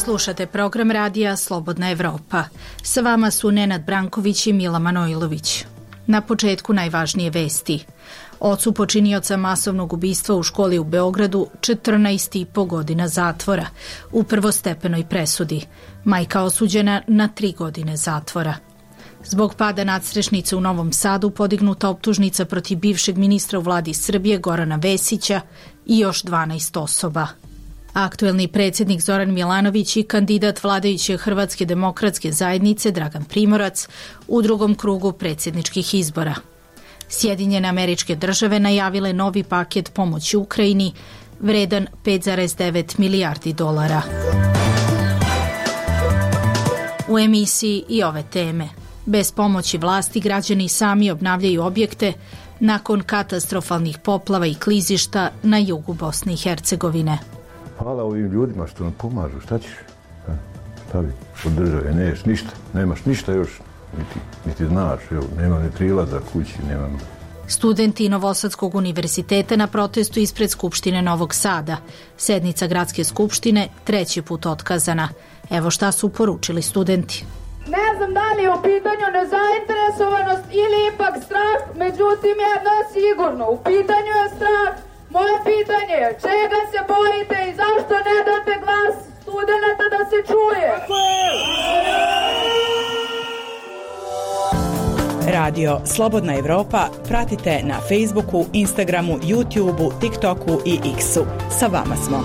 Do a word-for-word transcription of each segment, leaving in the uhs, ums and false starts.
Slušate program radija Slobodna Evropa. Sa vama su Nenad Branković i Mila Manojlović. Na početku najvažnije vesti. Ocu počinioca masovnog ubistva u školi u Beogradu četrnaest i po godina zatvora u prvostepenoj presudi. Majka osuđena na tri godine zatvora. Zbog pada nadstrešnice u Novom Sadu podignuta optužnica protiv bivšeg ministra u vladi Srbije Gorana Vesića i još dvanaest osoba. Aktuelni predsjednik Zoran Milanović i kandidat vladajuće Hrvatske demokratske zajednice Dragan Primorac u drugom krugu predsjedničkih izbora. Sjedinjene Američke Države najavile novi paket pomoći Ukrajini vredan pet zarez devet milijardi dolara. U emisiji i ove teme. Bez pomoći vlasti građani sami obnavljaju objekte nakon katastrofalnih poplava i klizišta na jugu Bosne i Hercegovine. Hvala ovim ljudima što nam pomažu, šta ćeš? Šta bi od države, neš ništa, nemaš ništa još, niti, niti znaš, evo, nema ni prilaza kući, nema. Studenti Novosadskog univerziteta na protestu ispred Skupštine Novog Sada. Sednica gradske skupštine treći put otkazana. Evo šta su poručili studenti. Ne znam da li je u pitanju nezainteresovanost ili ipak strah, međutim jedno je sigurno, u pitanju je strah. Moje pitanje je čega se bojite i zašto ne date glas studenata da se čuje? Radio Slobodna Evropa pratite na Facebooku, Instagramu, YouTubeu, TikToku i X-u. Sa vama smo.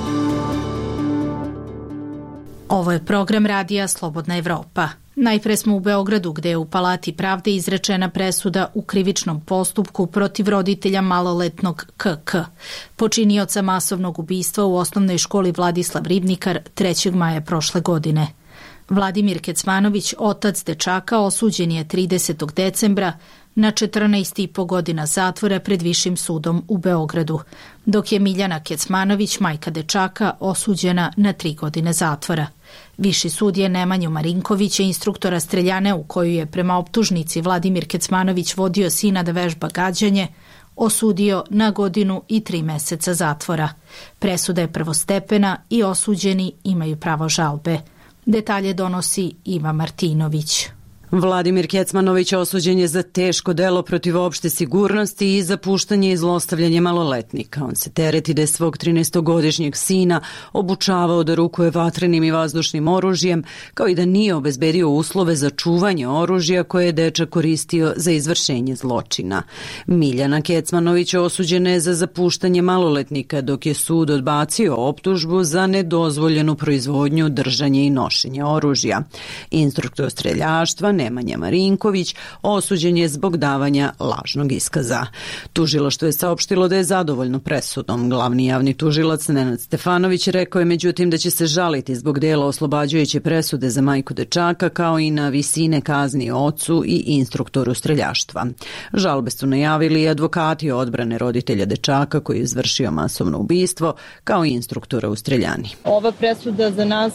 Ovo je program radija Slobodna Evropa. Najpre smo u Beogradu gde je u Palati pravde izrečena presuda u krivičnom postupku protiv roditelja maloletnog K K, počinioca masovnog ubistva u osnovnoj školi Vladislav Ribnikar trećeg maja prošle godine. Vladimir Kecmanović, otac dečaka, osuđen je tridesetog decembra na četrnaest i po godina zatvora pred Višim sudom u Beogradu, dok je Miljana Kecmanović, majka dečaka, osuđena na tri godine zatvora. Viši sud je Nemanju Marinkovića, instruktora streljane u koju je prema optužnici Vladimir Kecmanović vodio sina da vežba gađanje, osudio na godinu i tri meseca zatvora. Presuda je prvostepena i osuđeni imaju pravo žalbe. Detalje donosi Iva Martinović. Vladimir Kecmanović osuđen je za teško delo protiv opšte sigurnosti i za puštanje i zlostavljanje maloletnika. On se tereti da je svog trinaestogodišnjeg sina obučavao da rukuje vatrenim i vazdušnim oružjem, kao i da nije obezbedio uslove za čuvanje oružja koje je dečak koristio za izvršenje zločina. Miljana Kecmanović osuđena je za zapuštanje maloletnika, dok je sud odbacio optužbu za nedozvoljenu proizvodnju, držanje i nošenje oružja. Instruktor streljaštva Nemanja Marinković osuđen je zbog davanja lažnog iskaza. Tužilaštvo je saopštilo da je zadovoljno presudom. Glavni javni tužilac Nenad Stefanović rekao je međutim da će se žaliti zbog dela oslobađajuće presude za majku dečaka, kao i na visine kazni ocu i instruktoru streljaštva. Žalbe su najavili i advokati odbrane roditelja dečaka koji je izvršio masovno ubistvo, kao i instruktora u streljani. Ova presuda za nas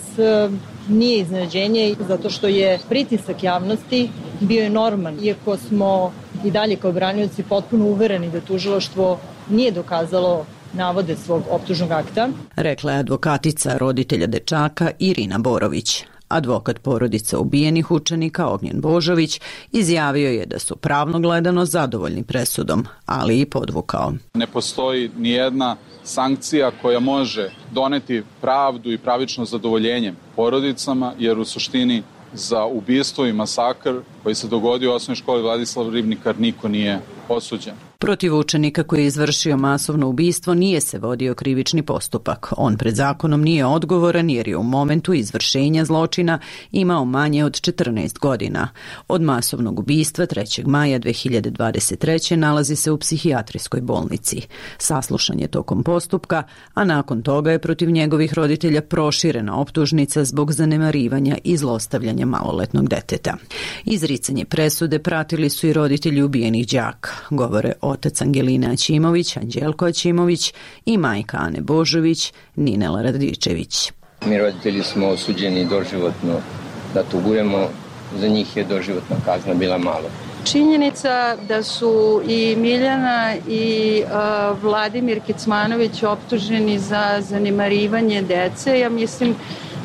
nije iznenađenje zato što je pritisak javnosti bio je norman, iako smo i dalje kao branioci potpuno uvereni da tužilaštvo nije dokazalo navode svog optužnog akta. Rekla je advokatica roditelja dečaka Irina Borović. Advokat porodica ubijenih učenika Ognjen Božović izjavio je da su pravno gledano zadovoljni presudom, ali i podvukao. Ne postoji nijedna sankcija koja može doneti pravdu i pravično zadovoljenje porodicama, jer u suštini za ubistvo i masakr koji se dogodio u osnovnoj školi Vladislav Ribnikar niko nije osuđen. Protiv učenika koji je izvršio masovno ubistvo nije se vodio krivični postupak. On pred zakonom nije odgovoran jer je u momentu izvršenja zločina imao manje od četrnaest godina. Od masovnog ubistva trećeg maja dve hiljade dvadeset treće nalazi se u psihijatrijskoj bolnici. Saslušan je tokom postupka, a nakon toga je protiv njegovih roditelja proširena optužnica zbog zanemarivanja i zlostavljanja maloletnog deteta. Izricanje presude pratili su i roditelji ubijenih đaka, govore otac Angeline Aćimović, Anđelko Aćimović i majka Ane Božović, Ninela Radičević. Mi roditelji smo osuđeni doživotno da tugujemo, za njih je doživotna kazna bila malo. Činjenica da su i Miljana i uh, Vladimir Kecmanović optuženi za zanemarivanje dece, ja mislim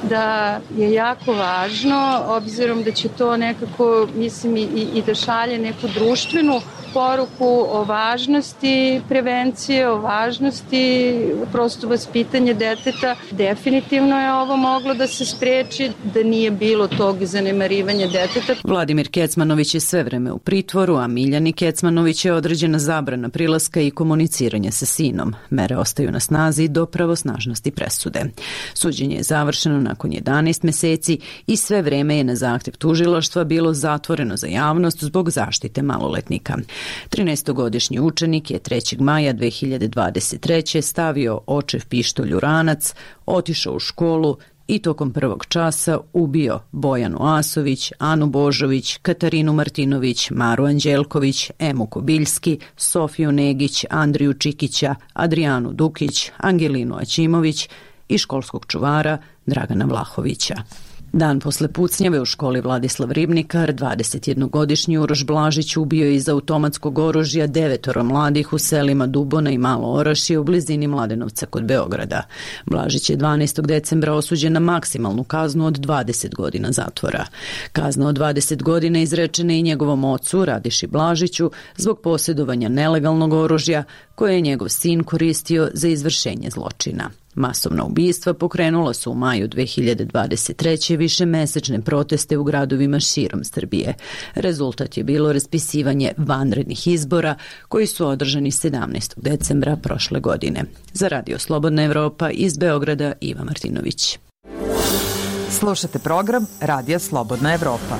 da je jako važno, obzirom da će to nekako, mislim, i, i da šalje neku društvenu poruku o važnosti prevencije, o važnosti prosto vaspitanja deteta. Definitivno je ovo moglo da se spreči da nije bilo tog zanemarivanja deteta. Vladimir Kecmanović je sve vreme u pritvoru, a Miljani Kecmanović je određena zabrana prilaska i komuniciranja sa sinom. Mere ostaju na snazi do pravosnažnosti presude. Suđenje je završeno nakon jedanaest meseci i sve vreme je na zahtev tužilaštva bilo zatvoreno za javnost zbog zaštite maloletnika. trinaestogodišnji učenik je trećeg maja dve hiljade dvadeset treće. stavio očev pištolj u ranac, otišao u školu i tokom prvog časa ubio Bojanu Asović, Anu Božović, Katarinu Martinović, Maru Anđelković, Emu Kobiljski, Sofiju Negić, Andriju Čikića, Adrijanu Dukić, Angelinu Aćimović i školskog čuvara Dragana Vlahovića. Dan posle pucnjave u školi Vladislav Ribnikar, dvadesetjednogodišnji Uroš Blažić ubio je iz automatskog oružja devetoro mladih u selima Dubona i Malo Orašje u blizini Mladenovca kod Beograda. Blažić je dvanaestog decembra osuđen na maksimalnu kaznu od dvadeset godina zatvora. Kazna od dvadeset godina izrečena i njegovom ocu, Radiši Blažiću, zbog posjedovanja nelegalnog oružja koje je njegov sin koristio za izvršenje zločina. Masovna ubistva pokrenula su u maju dve hiljade dvadeset treće. višemesečne proteste u gradovima širom Srbije. Rezultat je bilo raspisivanje vanrednih izbora koji su održani sedamnaestog decembra prošle godine. Za Radio Slobodna Evropa iz Beograda, Iva Martinović. Slušate program Radija Slobodna Evropa.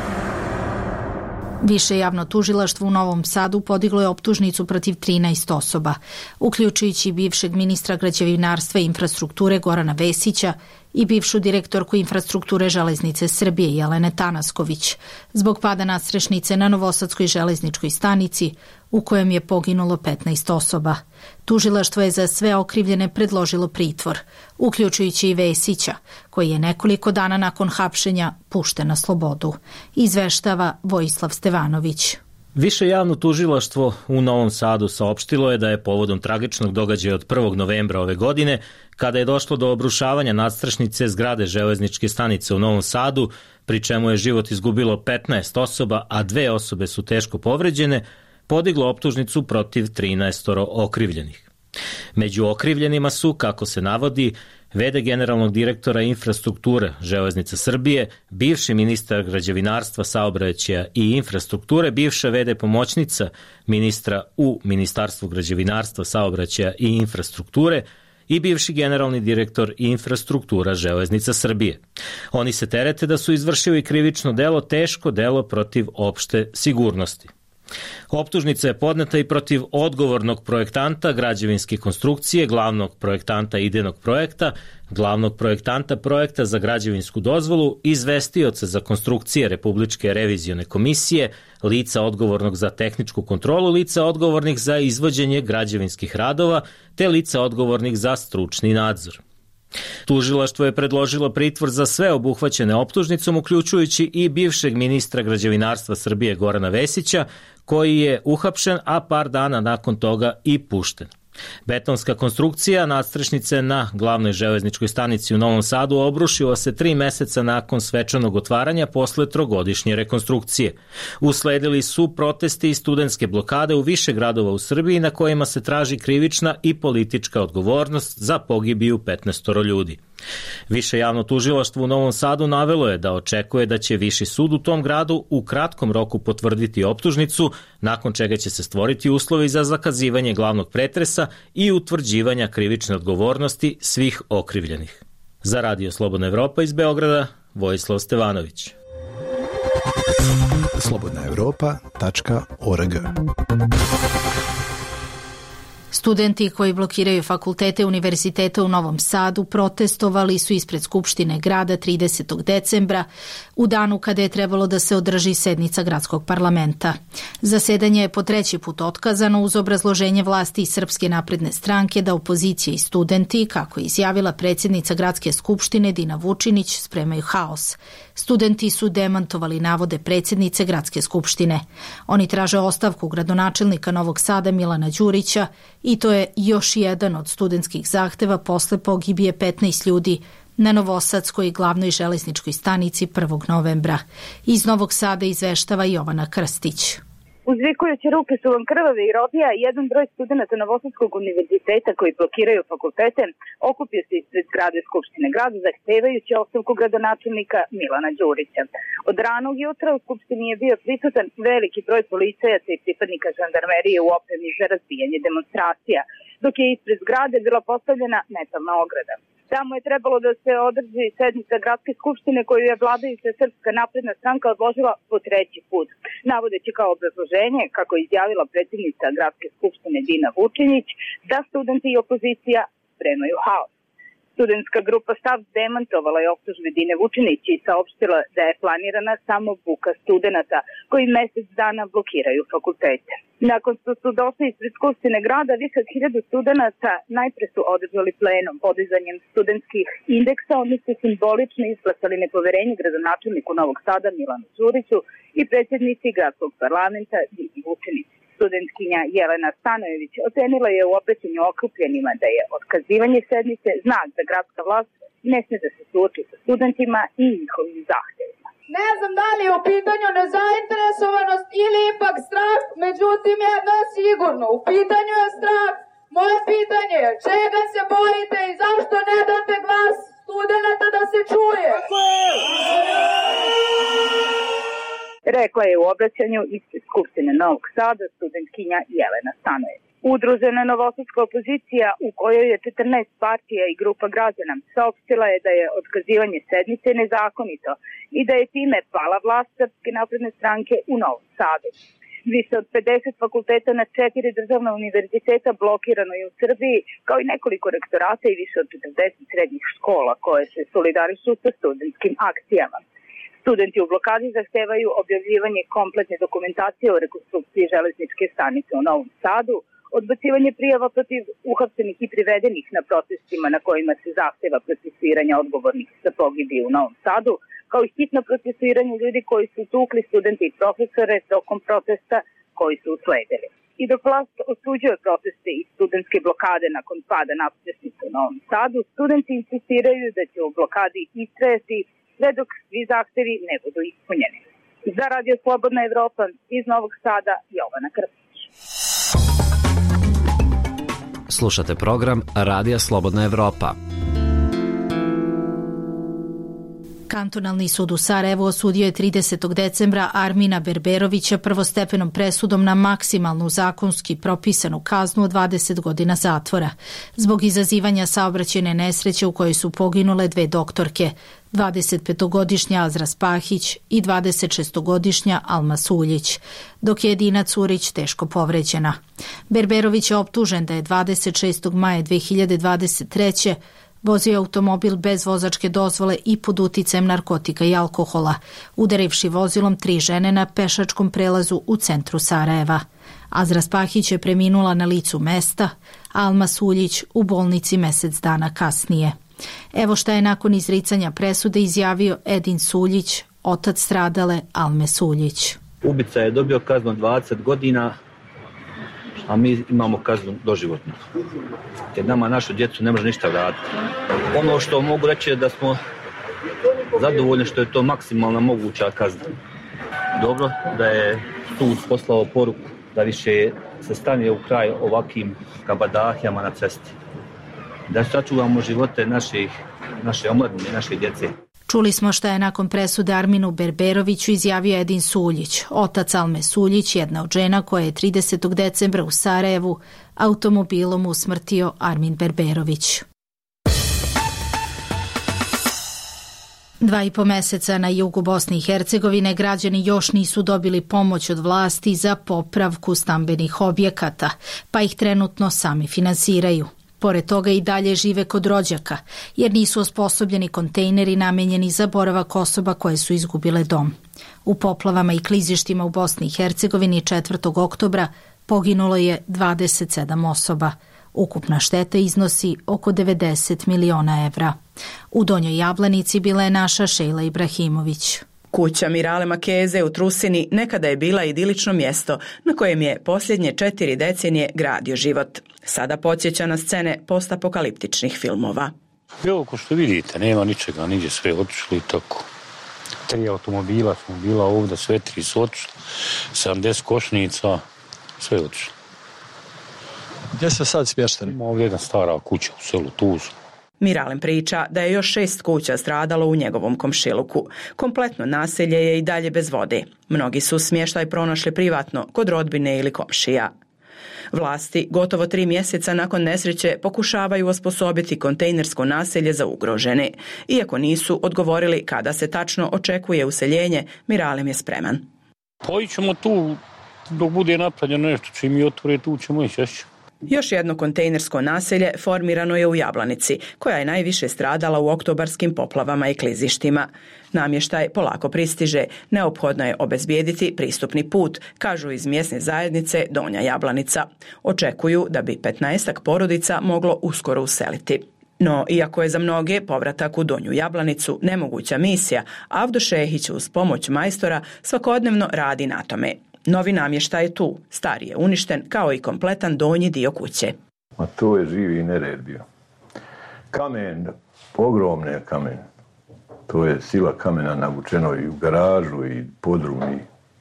Više javno tužilaštvo u Novom Sadu podiglo je optužnicu protiv trinaest osoba, uključujući bivšeg ministra građevinarstva i infrastrukture Gorana Vesića i bivšu direktorku infrastrukture Železnice Srbije Jelene Tanasković, zbog pada nadstrešnice na Novosadskoj železničkoj stanici u kojem je poginulo petnaest osoba. Tužilaštvo je za sve okrivljene predložilo pritvor, uključujući i Vesića, koji je nekoliko dana nakon hapšenja pušten na slobodu. Izveštava Vojislav Stevanović. Više javno tužilaštvo u Novom Sadu saopštilo je da je povodom tragičnog događaja od prvog novembra ove godine, kada je došlo do obrušavanja nadstrešnice zgrade železničke stanice u Novom Sadu, pri čemu je život izgubilo petnaest osoba, a dve osobe su teško povređene, podiglo optužnicu protiv trinaestoro okrivljenih. Među okrivljenima su, kako se navodi, ve de generalnog direktora infrastrukture Železnica Srbije, bivši ministar građevinarstva, saobraćaja i infrastrukture, bivša ve de pomoćnica ministra u Ministarstvu građevinarstva, saobraćaja i infrastrukture i bivši generalni direktor infrastruktura Železnica Srbije. Oni se terete da su izvršili krivično delo, teško delo protiv opšte sigurnosti. Optužnica je podneta i protiv odgovornog projektanta građevinske konstrukcije, glavnog projektanta idejnog projekta, glavnog projektanta projekta za građevinsku dozvolu, izvestioca za konstrukcije Republičke revizione komisije, lica odgovornog za tehničku kontrolu, lica odgovornih za izvođenje građevinskih radova, te lica odgovornih za stručni nadzor. Tužilaštvo je predložilo pritvor za sve obuhvaćene optužnicom, uključujući i bivšeg ministra građevinarstva Srbije Gorana Vesića, koji je uhapšen, a par dana nakon toga i pušten. Betonska konstrukcija nadstrešnice na glavnoj železničkoj stanici u Novom Sadu obrušila se tri meseca nakon svečanog otvaranja posle trogodišnje rekonstrukcije. Usledili su protesti i studentske blokade u više gradova u Srbiji na kojima se traži krivična i politička odgovornost za pogibiju petnaestoro ljudi. Više javno tužilaštvo u Novom Sadu navelo je da očekuje da će Viši sud u tom gradu u kratkom roku potvrditi optužnicu, nakon čega će se stvoriti uslovi za zakazivanje glavnog pretresa i utvrđivanja krivične odgovornosti svih okrivljenih. Za Radio Slobodna Evropa iz Beograda, Vojislav Stevanović. slobodna evropa tačka org. Studenti koji blokiraju fakultete univerziteta u Novom Sadu protestovali su ispred Skupštine grada tridesetog decembra, u danu kada je trebalo da se održi sednica gradskog parlamenta. Zasedanje je po treći put otkazano uz obrazloženje vlasti iz Srpske napredne stranke da opozicija i studenti, kako je izjavila predsjednica gradske skupštine Dina Vučinić, spremaju haos. Studenti su demantovali navode predsjednice gradske skupštine. Oni traže ostavku gradonačelnika Novog Sada Milana Đurića i to je još jedan od studentskih zahteva posle pogibije petnaest ljudi na Novosadskoj glavnoj železničkoj stanici prvog novembra. Iz Novog Sada izveštava Jovana Krstić. Uzvikujući ruke su vam krvave i robija, jedan broj studenta Novosadskog univerziteta koji blokiraju fakultete okupio se ispred zgrade Skupštine grada zahtevajući ostavku gradonačelnika Milana Đurića. Od ranog jutra u Skupštini je bio prisutan veliki broj policajaca i pripadnika žandarmerije u opremi za razbijanje demonstracija, dok je ispred zgrade bila postavljena metalna ograda. Tamo je trebalo da se održi sednica gradske skupštine koju je vladajuća Srpska napredna stranka odložila po treći put, navodeći kao obrazloženje, kako je izjavila predsjednica gradske skupštine Dina Vučinić, da studenti i opozicija spremaju haos. Studentska grupa Stav demantovala je optužbe Dine Vučinić i saopštila da je planirana samo buka studenta koji mesec dana blokiraju fakultete. Nakon što su došli ispred Skupštine grada, više od hiljadu studenta najpre su održali plenom podizanjem studentskih indeksa, oni su simbolično izglasali nepoverenje gradonačelniku Novog Sada Milanu Đuriću i predsjednici gradskog parlamenta Dini Vučinić. Studentkinja Jelena Stanojević ocenila je u obraćanju okupljenima da je otkazivanje sednice znak da gradska vlast ne sme da se suoči sa studentima i njihovim zahtjevima. Ne znam da li je u pitanju nezainteresovanost ili ipak strah, međutim jedno je sigurno, u pitanju je strah. Moje pitanje je čega se bojite i zašto ne date glas studenta da se čuje? Rekla je u obraćanju ispred Skupštine Novog Sada studentkinja Jelena Stanojević. Udružena novosadska opozicija u kojoj je četrnaest partija i grupa građana saopštila je da je otkazivanje sednice nezakonito i da je time pala vlast Srpske napredne stranke u Novom Sadu. Više od pedeset fakulteta na četiri državna univerziteta blokirano je u Srbiji, kao i nekoliko rektorata i više od četrdeset srednjih škola koje se solidarišu sa studentskim akcijama. Studenti u blokadi zahtevaju objavljivanje kompletne dokumentacije o rekonstrukciji železničke stanice u Novom Sadu, odbacivanje prijava protiv uhapšenih i privedenih na protestima na kojima se zahteva procesuiranje odgovornih za pogibije u Novom Sadu, kao i hitno procesuiranje ljudi koji su tukli studente i profesore tokom protesta koji su usledili. I dok vlast osuđuje proteste i studentske blokade nakon pada nadstrešnice u Novom Sadu, studenti insistiraju da će u blokadi istrajati sve dok svi zahtevi ne budu ispunjeni. Za Radio Slobodna Evropa iz Novog Sada, Jovana Krstić. Slušate program Radija Slobodna Evropa. Kantonalni sud u Sarajevu osudio je tridesetog decembra Armina Berberovića prvostepenom presudom na maksimalnu zakonski propisanu kaznu od dvadeset godina zatvora zbog izazivanja saobraćajne nesreće u kojoj su poginule dve doktorke, dvadesetpetogodišnja Azra Spahić i dvadesetšestogodišnja Alma Suljić, dok je Edina Curić teško povređena. Berberović je optužen da je dvadeset šestog maja dve hiljade dvadeset treće vozio automobil bez vozačke dozvole i pod uticajem narkotika i alkohola, udarivši vozilom tri žene na pešačkom prelazu u centru Sarajeva. Azra Spahić je preminula na licu mesta, a Alma Suljić u bolnici mesec dana kasnije. Evo šta je nakon izricanja presude izjavio Edin Suljić, otac stradale Alme Suljić. Ubica je dobio kaznu dvadeset godina, a mi imamo kaznu doživotnu. Jer nama našu djecu ne može ništa vratiti. Ono što mogu reći je da smo zadovoljni što je to maksimalna moguća kazna. Dobro da je sud poslao poruku da više se stane u kraj ovakvim kabadahijama na cesti. Da sačuvamo živote naših, naše omladine, naše djece. Čuli smo šta je nakon presude Arminu Berberoviću izjavio Edin Suljić, otac Alme Suljić, jedna od žena koja je tridesetog decembra u Sarajevu automobilom usmrtio Armin Berberović. Dva i po meseca na jugu Bosne i Hercegovine građani još nisu dobili pomoć od vlasti za popravku stambenih objekata, pa ih trenutno sami finansiraju. Pored toga i dalje žive kod rođaka, jer nisu osposobljeni kontejneri namenjeni za boravak osoba koje su izgubile dom. U poplavama i klizištima u Bosni i Hercegovini četvrtog oktobra poginulo je dvadeset sedam osoba. Ukupna šteta iznosi oko devedeset miliona evra. U Donjoj Jablanici bila je naša Šejla Ibrahimović. Kuća Mirale Makeze u Trusini nekada je bila idilično mjesto na kojem je posljednje četiri decenije gradio život. Sada podsjeća na scene postapokaliptičnih filmova. Evo, ko što vidite, nema ničega, niđe sve otišli i tako. Tri automobila smo bila ovdje, sve tri su otišli, sedamdeset košnica, sve otišli. Gdje se sad smješteni? Ovdje jedna stara kuća u selu Tuzla. Miralem priča da je još šest kuća stradalo u njegovom komšiluku. Kompletno naselje je i dalje bez vode. Mnogi su smještaj pronašli privatno, kod rodbine ili komšija. Vlasti gotovo tri mjeseca nakon nesreće pokušavaju osposobiti kontejnersko naselje za ugrožene. Iako nisu odgovorili kada se tačno očekuje useljenje, Miralem je spreman. Pojićemo tu dok bude napravljeno nešto, čim mi otvore tu ćemo ići. Još jedno kontejnersko naselje formirano je u Jablanici, koja je najviše stradala u oktobarskim poplavama i klizištima. Namještaj polako pristiže, neophodno je obezbijediti pristupni put, kažu iz mjesne zajednice Donja Jablanica. Očekuju da bi petnaestak porodica moglo uskoro useliti. No, iako je za mnoge povratak u Donju Jablanicu nemoguća misija, Avdo Šehić uz pomoć majstora svakodnevno radi na tome. Novi namještaj je tu, stari je uništen kao i kompletan donji dio kuće. A to je živi nered bio. Kamen, ogromne kamen. To je sila kamena navučeno i u garažu i podrum.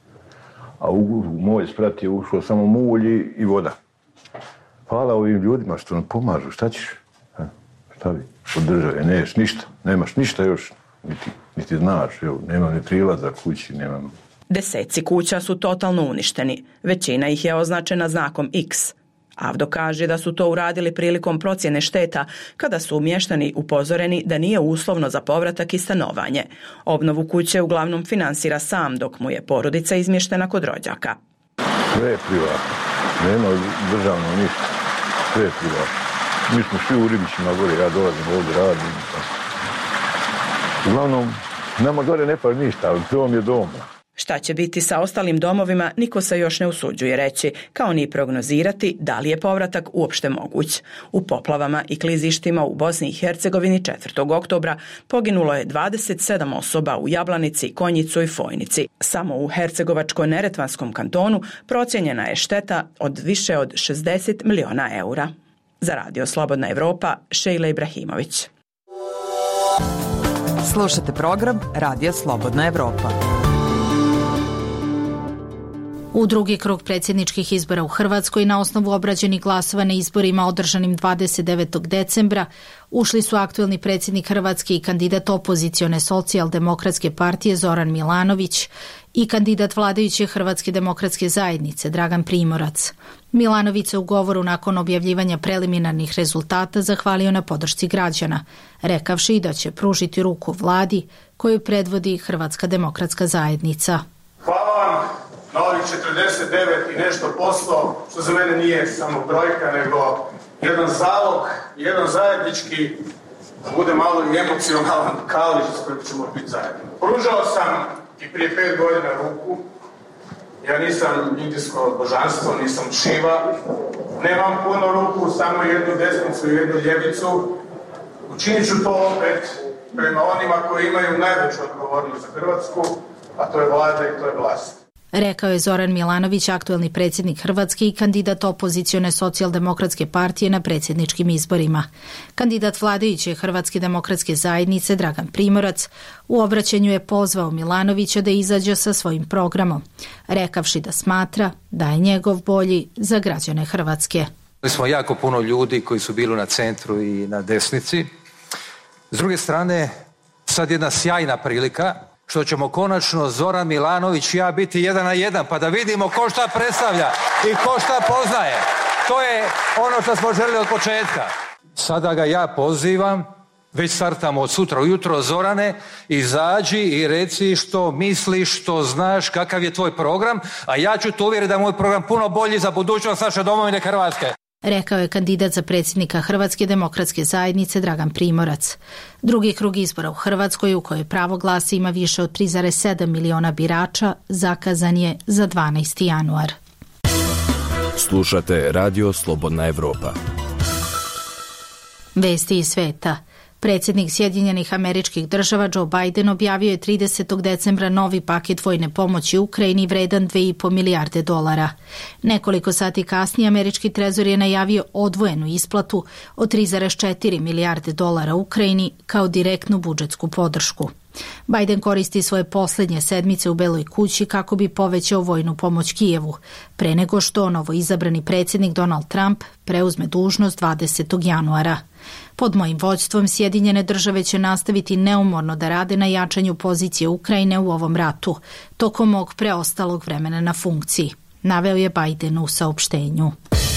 A u, u moj sprat je ušlo samo mulj i voda. Hvala ovim ljudima što nam pomažu, šta ćeš? Ha? Šta bi? Od države, neš ništa, nemaš ništa još, niti, niti znaš, evo, nema ni prilaza kući, nemam. Deseci kuća su totalno uništeni, većina ih je označena znakom X. Avdo kaže da su to uradili prilikom procjene šteta, kada su mještani upozoreni da nije uslovno za povratak i stanovanje. Obnovu kuće uglavnom finansira sam, dok mu je porodica izmještena kod rođaka. Sve je privatno, nema državno ništa, sve je privatno. Mi smo svi u Ribićima gore, ja dolazim ovdje, radim. Uglavnom, nama gore ne pa ništa, ali dom je dom. Šta će biti sa ostalim domovima, niko se još ne usuđuje reći, kao ni prognozirati da li je povratak uopšte moguć. U poplavama i klizištima u Bosni i Hercegovini četvrtog oktobra poginulo je dvadeset sedam osoba u Jablanici, Konjicu i Fojnici. Samo u Hercegovačko-Neretvanskom kantonu procijenjena je šteta od više od šezdeset miliona eura. Za Radio Slobodna Evropa, Šejla Ibrahimović. Slušate program Radija Slobodna Evropa. U drugi krug predsjedničkih izbora u Hrvatskoj na osnovu obrađenih glasova na izborima održanim dvadeset devetog decembra ušli su aktuelni predsjednik Hrvatske i kandidat opozicione socijaldemokratske partije Zoran Milanović i kandidat vladajuće Hrvatske demokratske zajednice Dragan Primorac. Milanović se u govoru nakon objavljivanja preliminarnih rezultata zahvalio na podršci građana, rekavši da će pružiti ruku vladi koju predvodi Hrvatska demokratska zajednica. Hvala vam na ovih četrdeset devet i nešto posto, što za mene nije samo brojka, nego jedan zalog, jedan zajednički, da bude malo i emocionalan kališ s kojim ćemo biti zajedno. Pružao sam i prije pet godina ruku, ja nisam indijsko božanstvo, nisam Šiva, nemam puno ruku, samo jednu desnicu i jednu ljevicu. Učinit ću to opet prema onima koji imaju najveću odgovornost za Hrvatsku, a to je vlada i to je vlast. Rekao je Zoran Milanović, aktuelni predsjednik Hrvatske i kandidat opozicione socijaldemokratske partije na predsjedničkim izborima. Kandidat vladajuće Hrvatske demokratske zajednice Dragan Primorac u obraćanju je pozvao Milanovića da izađe sa svojim programom, rekavši da smatra da je njegov bolji za građane Hrvatske. Imali smo jako puno ljudi koji su bili na centru i na desnici. S druge strane, sad jedna sjajna prilika što ćemo konačno Zoran Milanović i ja biti jedan na jedan, pa da vidimo ko šta predstavlja i ko šta poznaje. To je ono što smo želili od početka. Sada ga ja pozivam, već startamo od sutra ujutro, Zorane, izađi i reci što misliš, što znaš, kakav je tvoj program, a ja ću te uvjeriti da je moj program puno bolji za budućnost naše domovine Hrvatske. Rekao je kandidat za predsjednika Hrvatske demokratske zajednice Dragan Primorac. Drugi krug izbora u Hrvatskoj, u kojoj pravo glasa ima više od tri zarez sedam miliona birača, zakazan je za dvanaesti januar. Slušate Radio Slobodna Evropa. Vesti iz sveta. Predsjednik Sjedinjenih Američkih Država Joe Biden objavio je tridesetog decembra novi paket vojne pomoći Ukrajini vredan dve i po milijarde dolara. Nekoliko sati kasnije američki trezor je najavio odvojenu isplatu od tri zarez četiri milijarde dolara Ukrajini kao direktnu budžetsku podršku. Biden koristi svoje posljednje sedmice u Beloj kući kako bi povećao vojnu pomoć Kijevu, pre nego što novoizabrani predsjednik Donald Trump preuzme dužnost dvadesetog januara. Pod mojim vođstvom Sjedinjene države će nastaviti neumorno da rade na jačanju pozicije Ukrajine u ovom ratu, tokom mog preostalog vremena na funkciji, naveo je Biden u saopštenju.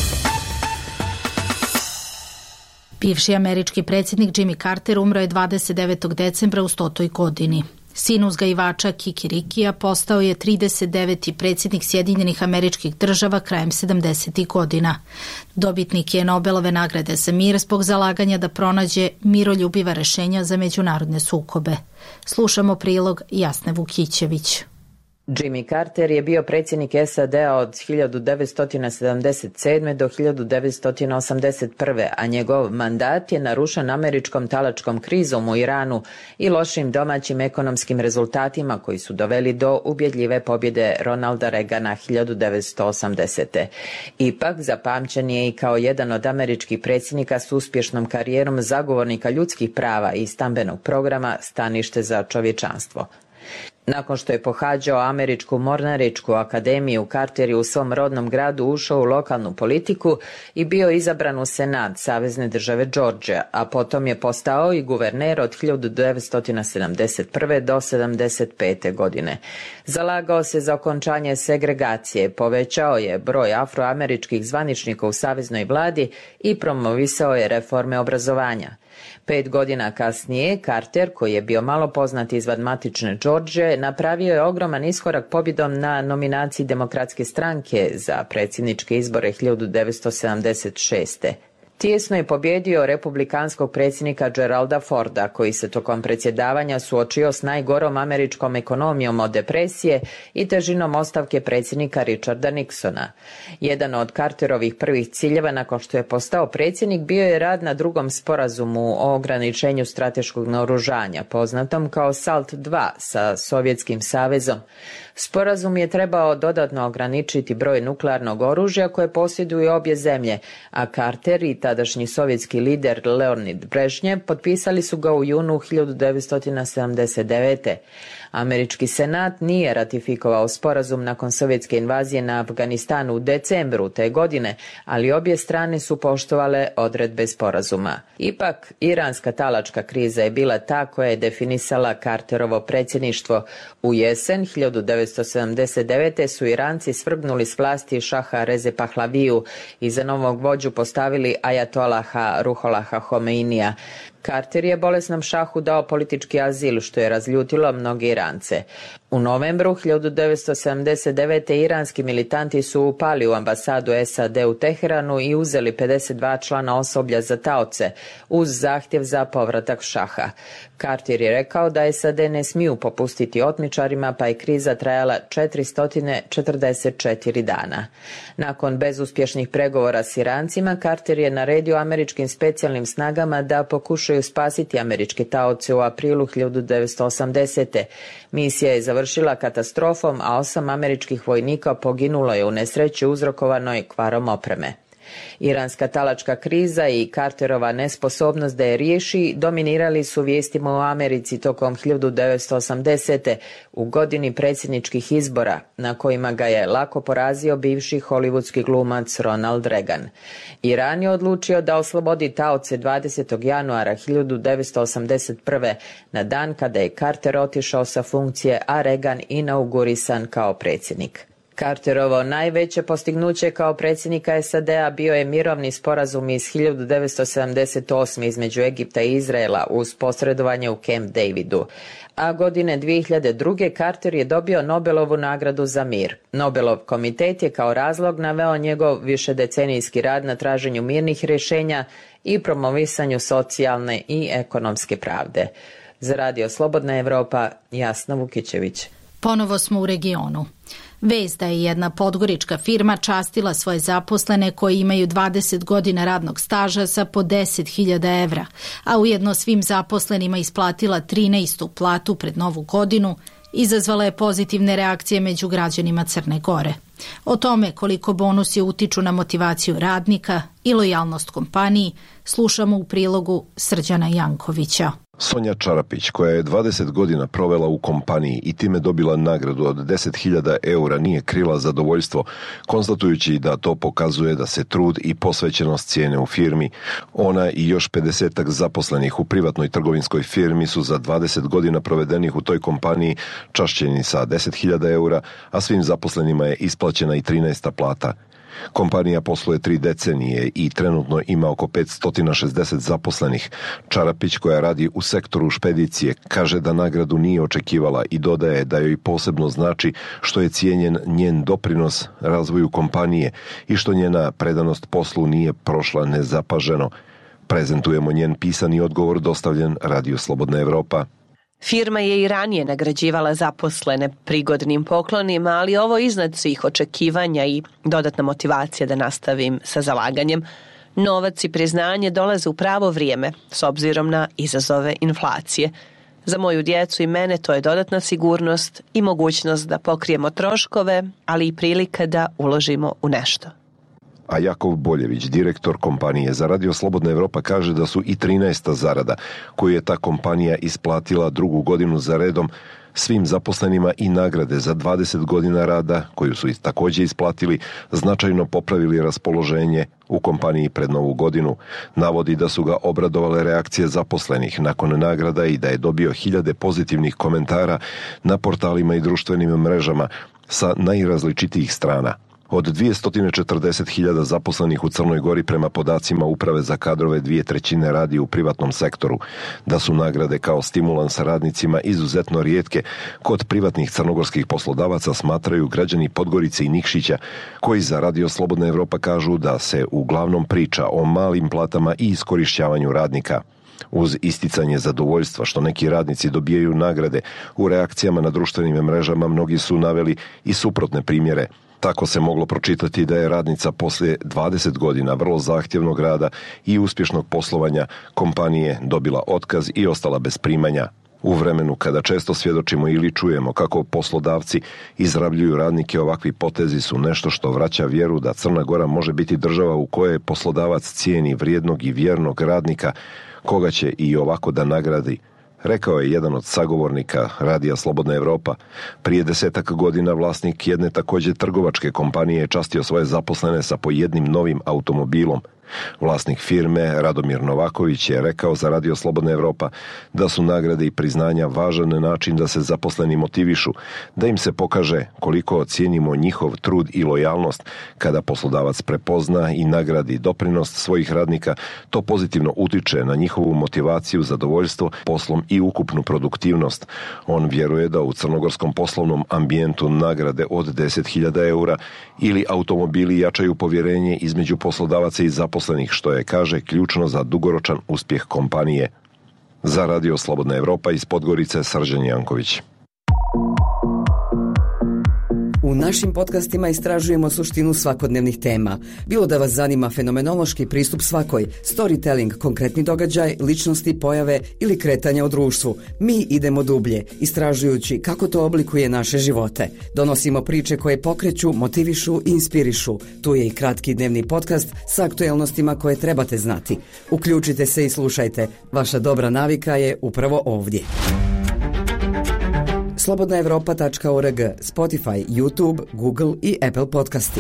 Bivši američki predsjednik Jimmy Carter umro je dvadeset devetog decembra u stotoj godini. Sin uzgajivača Kikirikija postao je trideset deveti predsjednik Sjedinjenih Američkih Država krajem sedamdesetih godina. Dobitnik je Nobelove nagrade za mir zbog zalaganja da pronađe miroljubiva rešenja za međunarodne sukobe. Slušamo prilog Jasne Vukićević. Jimmy Carter je bio predsjednik S A D-a od hiljadu devetsto sedamdeset sedme. do hiljadu devetsto osamdeset prve. a njegov mandat je narušen američkom talačkom krizom u Iranu i lošim domaćim ekonomskim rezultatima koji su doveli do ubjedljive pobjede Ronalda Reagana hiljadu devetsto osamdesete. Ipak zapamćen je i kao jedan od američkih predsjednika s uspješnom karijerom zagovornika ljudskih prava i stambenog programa Stanište za čovječanstvo. Nakon što je pohađao Američku mornaričku akademiju, Carter je u svom rodnom gradu ušao u lokalnu politiku i bio izabran u Senat Savezne države Georgia, a potom je postao i guverner od hiljadu devetsto sedamdeset prve. do sedamdeset pete. godine. Zalagao se za okončanje segregacije, povećao je broj afroameričkih zvaničnika u saveznoj vladi i promovisao je reforme obrazovanja. Pet godina kasnije, Carter, koji je bio malo poznat izvan matične Georgije, napravio je ogroman iskorak pobjedom na nominaciji Demokratske stranke za predsjedničke izbore hiljadu devetsto sedamdeset šeste. Tijesno je pobjedio republikanskog predsjednika Geralda Forda, koji se tokom predsjedavanja suočio s najgorom američkom ekonomijom od depresije i težinom ostavke predsjednika Richarda Nixona. Jedan od Carterovih prvih ciljeva nakon što je postao predsjednik bio je rad na drugom sporazumu o ograničenju strateškog naoružanja, poznatom kao SALT dva sa Sovjetskim savezom. Sporazum je trebao dodatno ograničiti broj nuklearnog oružja koje posjeduju obje zemlje, a Carter i tadašnji sovjetski lider Leonid Brežnjev potpisali su ga u junu hiljadu devetsto sedamdeset devete. Američki senat nije ratifikovao sporazum nakon sovjetske invazije na Afganistan u decembru te godine, ali obje strane su poštovale odredbe sporazuma. Ipak, iranska talačka kriza je bila ta koja je definisala Carterovo predsjedništvo. U jesen hiljadu devetsto sedamdeset devete. su Iranci svrgnuli s vlasti šaha Reze Pahlaviju i za novog vođu postavili ajatolaha Ruholaha Homeinija. Carter je bolesnom šahu dao politički azil, što je razljutilo mnoge Irance. U novembru hiljadu devetsto sedamdeset devete. iranski militanti su upali u ambasadu S A D u Teheranu i uzeli pedeset dva člana osoblja za taoce, uz zahtjev za povratak šaha. Carter je rekao da S A D ne smiju popustiti otmičarima, pa je kriza trajala četiristo četrdeset četiri dana. Nakon bezuspješnih pregovora s Irancima, Carter je naredio američkim specijalnim snagama da pokušaju spasiti američke taoce u aprilu hiljadu devetsto osamdesete. Misija je završila katastrofom, a osam američkih vojnika poginulo je u nesreći uzrokovanoj kvarom opreme. Iranska talačka kriza i Carterova nesposobnost da je riješi dominirali su vijestima u Americi tokom hiljadu devetsto osamdesete. u godini predsjedničkih izbora, na kojima ga je lako porazio bivši hollywoodski glumac Ronald Reagan. Iran je odlučio da oslobodi taoce dvadesetog januara hiljadu devetsto osamdeset prve. na dan kada je Carter otišao sa funkcije, a Reagan inaugurisan kao predsjednik. Carterovo najveće postignuće kao predsjednika S A D-a bio je mirovni sporazum iz hiljadu devetsto sedamdeset osme. između Egipta i Izraela uz posredovanje u Camp Davidu. A godine dvije hiljade druge. Carter je dobio Nobelovu nagradu za mir. Nobelov komitet je kao razlog naveo njegov višedecenijski rad na traženju mirnih rješenja i promovisanju socijalne i ekonomske pravde. Za Radio Slobodna Evropa, Jasna Vukićević. Ponovo smo u regionu. Vest da je jedna podgorička firma častila svoje zaposlene koji imaju dvadeset godina radnog staža sa po deset hiljada evra, a ujedno svim zaposlenima isplatila trinaestu platu pred Novu godinu, izazvala je pozitivne reakcije među građanima Crne Gore. O tome koliko bonusi utiču na motivaciju radnika i lojalnost kompaniji slušamo u prilogu Srđana Jankovića. Sonja Čarapić, koja je dvadeset godina provela u kompaniji i time dobila nagradu od deset hiljada eura, nije krila zadovoljstvo, konstatujući da to pokazuje da se trud i posvećenost cijene u firmi. Ona i još pedesetak zaposlenih u privatnoj trgovinskoj firmi su za dvadeset godina provedenih u toj kompaniji čašćeni sa deset hiljada eura, a svim zaposlenima je isplaćena i trinaesta plata. Kompanija posluje tri decenije i trenutno ima oko petsto šezdeset zaposlenih. Čarapić, koja radi u sektoru špedicije, kaže da nagradu nije očekivala i dodaje da joj posebno znači što je cijenjen njen doprinos razvoju kompanije i što njena predanost poslu nije prošla nezapaženo. Prezentujemo njen pisani odgovor dostavljen Radio Slobodna Evropa. Firma je i ranije nagrađivala zaposlene prigodnim poklonima, ali ovo iznad svih očekivanja i dodatna motivacija da nastavim sa zalaganjem. Novac i priznanje dolaze u pravo vrijeme, s obzirom na izazove inflacije. Za moju djecu i mene to je dodatna sigurnost i mogućnost da pokrijemo troškove, ali i prilika da uložimo u nešto. A Jakov Boljević, direktor kompanije za Radio Slobodna Evropa, kaže da su i trinaesta zarada koju je ta kompanija isplatila drugu godinu za redom svim zaposlenima i nagrade za dvadeset godina rada koju su također isplatili značajno popravili raspoloženje u kompaniji pred Novu godinu. Navodi da su ga obradovale reakcije zaposlenih nakon nagrada i da je dobio hiljade pozitivnih komentara na portalima i društvenim mrežama sa najrazličitijih strana. Od dvjesto četrdeset hiljada zaposlenih u Crnoj Gori prema podacima Uprave za kadrove dvije trećine radi u privatnom sektoru. Da su nagrade kao stimulans radnicima izuzetno rijetke, kod privatnih crnogorskih poslodavaca smatraju građani Podgorice i Nikšića, koji za Radio Slobodna Evropa kažu da se uglavnom priča o malim platama i iskorišćavanju radnika. Uz isticanje zadovoljstva što neki radnici dobijaju nagrade, u reakcijama na društvenim mrežama mnogi su naveli i suprotne primjere. Tako se moglo pročitati da je radnica poslije dvadeset godina vrlo zahtjevnog rada i uspješnog poslovanja kompanije dobila otkaz i ostala bez primanja. U vremenu kada često svjedočimo ili čujemo kako poslodavci izrabljuju radnike, ovakvi potezi su nešto što vraća vjeru da Crna Gora može biti država u kojoj poslodavac cijeni vrijednog i vjernog radnika koga će i ovako da nagradi, rekao je jedan od sagovornika Radija Slobodna Evropa. Prije desetak godina vlasnik jedne također trgovačke kompanije je častio svoje zaposlene sa po jednim novim automobilom. Vlasnik firme Radomir Novaković je rekao za Radio Slobodna Evropa da su nagrade i priznanja važan način da se zaposleni motivišu, da im se pokaže koliko cijenimo njihov trud i lojalnost. Kada poslodavac prepozna i nagradi doprinos svojih radnika, to pozitivno utiče na njihovu motivaciju, zadovoljstvo poslom i ukupnu produktivnost. On vjeruje da u crnogorskom poslovnom ambijentu nagrade od deset hiljada eura ili automobili jačaju povjerenje između poslodavaca i zaposlenih, što je, kaže, ključno za dugoročan uspjeh kompanije. Za Radio Slobodna Evropa iz Podgorice, Srđan Janković. U našim podcastima istražujemo suštinu svakodnevnih tema. Bilo da vas zanima fenomenološki pristup svakoj, storytelling, konkretni događaj, ličnosti, pojave ili kretanja u društvu. Mi idemo dublje, istražujući kako to oblikuje naše živote. Donosimo priče koje pokreću, motivišu i inspirišu. Tu je i kratki dnevni podcast sa aktuelnostima koje trebate znati. Uključite se i slušajte. Vaša dobra navika je upravo ovdje. slobodna evropa tačka org, Spotify, YouTube, Google i Apple podcasti.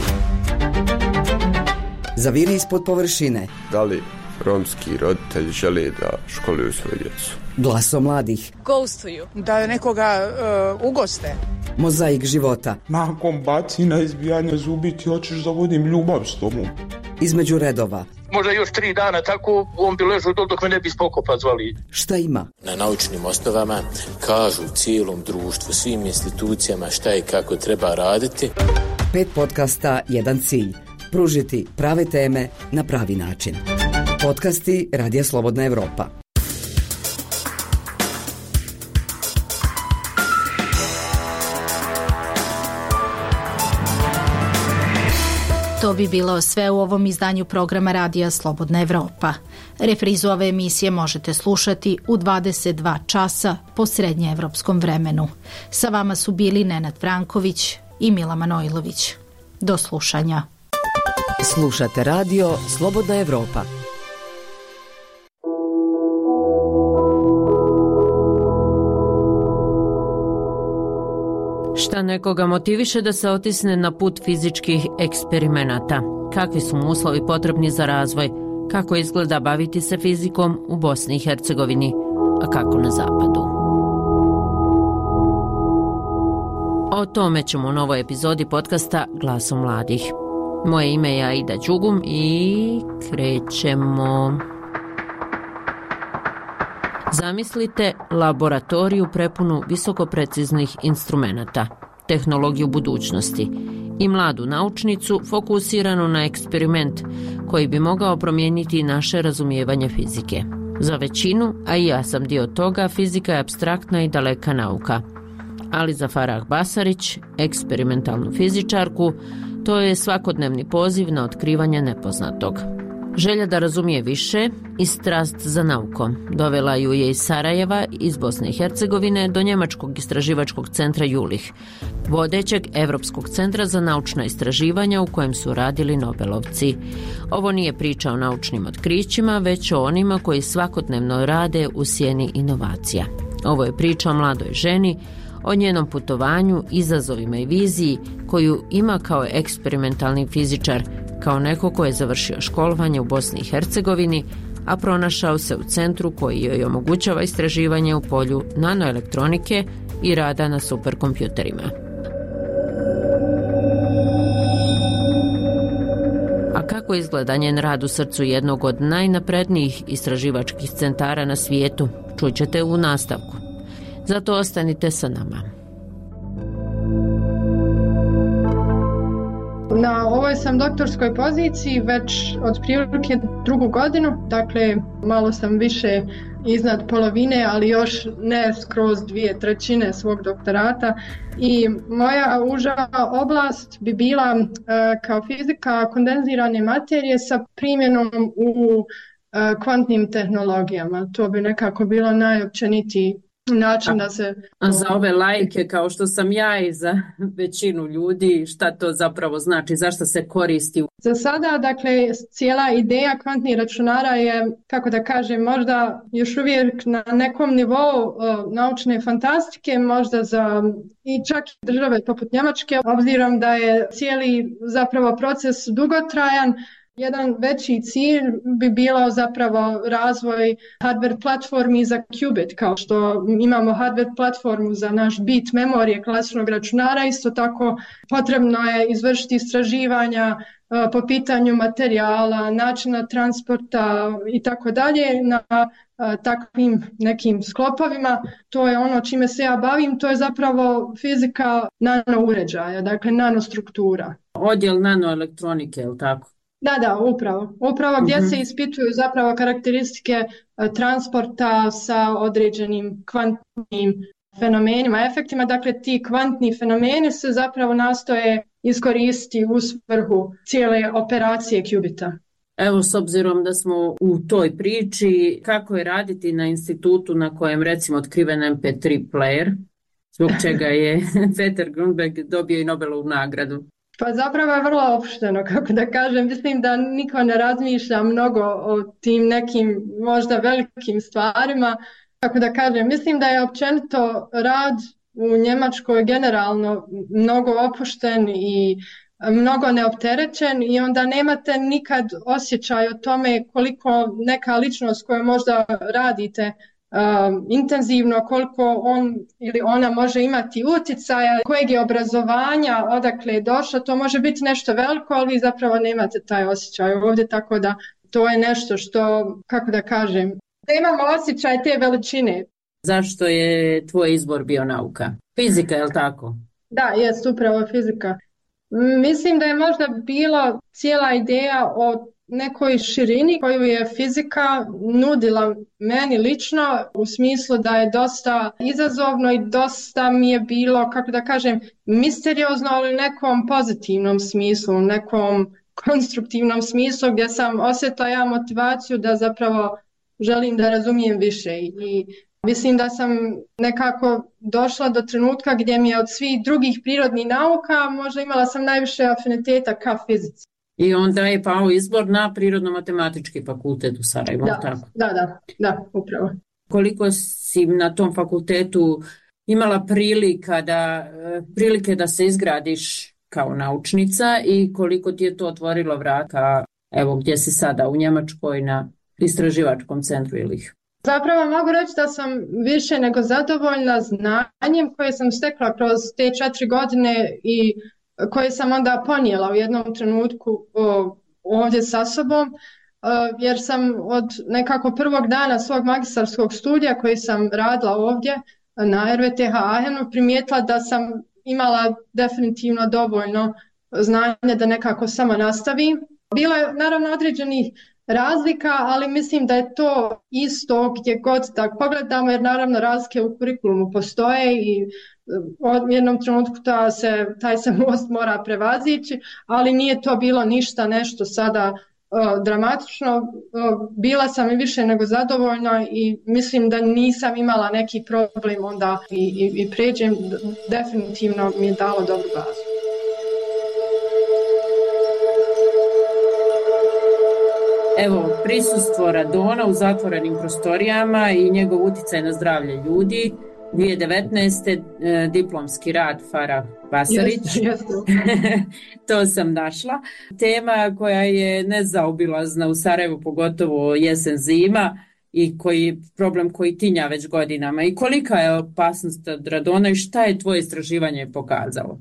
Zaviri ispod površine. Da li romski roditelji žele da školuju svoje djecu? Glaso mladih. Ghostuju. Da nekoga uh, ugoste. Mozaik života. Nakon bacina, izbijanja zubi ti hoćeš da vodim ljubav s tobom. Između redova. Možda još tri dana tako on bi ležao dok me ne bi spokopa zvali. Šta ima? Na naučnim osnovama kažu cijelom društvu, svim institucijama šta i kako treba raditi. Pet podcasta, jedan cilj. Pružiti prave teme na pravi način. Podcasti Radija Slobodna Evropa. To bi bilo sve u ovom izdanju programa Radija Slobodna Evropa. Reprizu ove emisije možete slušati u dvadeset dva časa po srednjeevropskom vremenu. Sa vama su bili Nenad Franković i Mila Manojlović. Do slušanja. Slušate radio Slobodna Evropa. Šta nekoga motiviše da se otisne na put fizičkih eksperimenata? Kakvi su mu uslovi potrebni za razvoj? Kako izgleda baviti se fizikom u Bosni i Hercegovini, a kako na zapadu? O tome ćemo u novoj epizodi podcasta Glasom mladih. Moje ime je Aida Đugum i krećemo. Zamislite laboratoriju prepunu visokopreciznih instrumenata, tehnologiju budućnosti i mladu naučnicu fokusiranu na eksperiment koji bi mogao promijeniti naše razumijevanje fizike. Za većinu, a i ja sam dio toga, fizika je apstraktna i daleka nauka. Ali za Farah Basarić, eksperimentalnu fizičarku, to je svakodnevni poziv na otkrivanje nepoznatog. Želja da razumije više i strast za naukom dovela ju je iz Sarajeva, iz Bosne i Hercegovine, do njemačkog istraživačkog centra Jülich, vodećeg Evropskog centra za naučna istraživanja u kojem su radili Nobelovci. Ovo nije priča o naučnim otkrićima, već o onima koji svakodnevno rade u sjeni inovacija. Ovo je priča o mladoj ženi, o njenom putovanju, izazovima i viziji koju ima kao eksperimentalni fizičar, kao neko ko je završio školovanje u Bosni i Hercegovini, a pronašao se u centru koji joj omogućava istraživanje u polju nanoelektronike i rada na superkompjuterima. A kako izgleda njen rad u srcu jednog od najnaprednijih istraživačkih centara na svijetu, čućete u nastavku. Zato ostanite sa nama. Na ovoj sam doktorskoj poziciji već otprilike drugu godinu, dakle malo sam više iznad polovine, ali još ne skroz dvije trećine svog doktorata. I moja uža oblast bi bila uh, kao fizika kondenzirane materije sa primjenom u uh, kvantnim tehnologijama. To bi nekako bilo najopćenitiji način da se... A za ove laike kao što sam ja i za većinu ljudi, šta to zapravo znači, zašto se koristi? Za sada, dakle, cijela ideja kvantnih računara je, kako da kažem, možda još uvijek na nekom nivou uh, naučne fantastike, možda za i čak i države poput Njemačke, obzirom da je cijeli zapravo proces dugotrajan. Jedan veći cilj bi bilo zapravo razvoj hardware platformi za qubit, kao što imamo hardware platformu za naš bit memorije klasičnog računara, isto tako potrebno je izvršiti istraživanja uh, po pitanju materijala, načina transporta i tako dalje na uh, takvim nekim sklopovima. To je ono čime se ja bavim, to je zapravo fizika nanouređaja, dakle nanostruktura. Odjel nanoelektronike, je li tako? Da, da, upravo. Upravo gdje uh-huh. se ispituju zapravo karakteristike uh, transporta sa određenim kvantnim fenomenima, efektima. Dakle, ti kvantni fenomeni se zapravo nastoje iskoristiti u svrhu cijele operacije qubita. Evo, s obzirom da smo u toj priči, kako je raditi na institutu na kojem recimo otkriven em pe tri player, zbog čega je Peter Grunberg dobio i Nobelovu nagradu? Pa zapravo je vrlo opušteno, kako da kažem. Mislim da niko ne razmišlja mnogo o tim nekim možda velikim stvarima. Kako da kažem, mislim da je općenito rad u Njemačkoj generalno mnogo opušten i mnogo neopterećen i onda nemate nikad osjećaj o tome koliko neka ličnost koju možda radite Um, intenzivno, koliko on ili ona može imati utjecaja, kojeg je obrazovanja, odakle je došlo, to može biti nešto veliko, ali vi zapravo nemate taj osjećaj ovdje, tako da to je nešto što, kako da kažem, da imamo osjećaj te veličine. Zašto je tvoj izbor bio nauka? Fizika, je li tako? Da, jest upravo fizika. Mislim da je možda bila cijela ideja o nekoj širini koju je fizika nudila meni lično, u smislu da je dosta izazovno i dosta mi je bilo, kako da kažem, misteriozno, ali u nekom pozitivnom smislu, nekom konstruktivnom smislu gdje sam osjetila ja motivaciju da zapravo želim da razumijem više i mislim da sam nekako došla do trenutka gdje mi je od svih drugih prirodnih nauka možda imala sam najviše afiniteta ka fizici. I onda je pao izbor na Prirodno-matematički fakultet u Sarajevu. Da, tako? da, da, da, upravo. Koliko si na tom fakultetu imala prilika da, prilike da se izgradiš kao naučnica i koliko ti je to otvorilo vrata, evo gdje si sada u Njemačkoj na istraživačkom centru ili ih? Zapravo mogu reći da sam više nego zadovoljna znanjem koje sam stekla kroz te četiri godine i koje sam onda ponijela u jednom trenutku ovdje sa sobom, jer sam od nekako prvog dana svog magistarskog studija koji sam radila ovdje na R V T H Aachenu primijetila da sam imala definitivno dovoljno znanja da nekako sama nastavim. Bilo je naravno određenih razlika, ali mislim da je to isto gdje god da pogledamo, jer naravno razlike u kurikulumu postoje i u jednom trenutku ta se, taj se most mora prevazići, ali nije to bilo ništa nešto sada uh, dramatično. Uh, bila sam i više nego zadovoljna i mislim da nisam imala neki problem onda i, i, i pređem, definitivno mi je dalo dobru bazu. Evo, prisustvo radona u zatvorenim prostorijama i njegov utjecaj na zdravlje ljudi. dvije tisuće devetnaeste. E, diplomski rad Farah Basarić. Yes, yes. To sam našla. Tema koja je nezaobilazna u Sarajevu, pogotovo jesen zima i koji problem koji tinja već godinama. I kolika je opasnost od radona i šta je tvoje istraživanje pokazalo?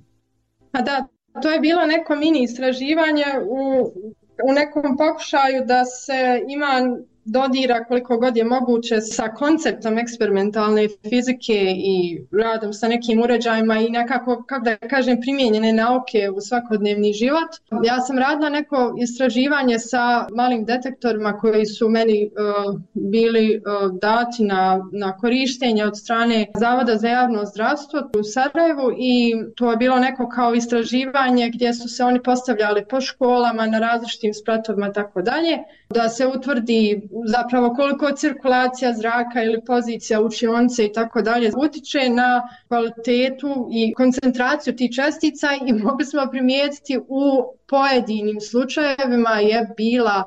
A da, to je bilo neko mini istraživanje u u nekom pokušaju da se ima dodira koliko god je moguće sa konceptom eksperimentalne fizike i radom sa nekim uređajima i nekako, kako da kažem, primijenjene nauke u svakodnevni život. Ja sam radila neko istraživanje sa malim detektorima koji su meni uh, bili uh, dati na, na korištenje od strane Zavoda za javno zdravstvo u Sarajevu i to je bilo neko kao istraživanje gdje su se oni postavljali po školama na različitim spratovima tako dalje, da se utvrdi zapravo koliko cirkulacija zraka ili pozicija učionice i tako dalje utiče na kvalitetu i koncentraciju tih čestica i mogli smo primijetiti u pojedinim slučajevima je bila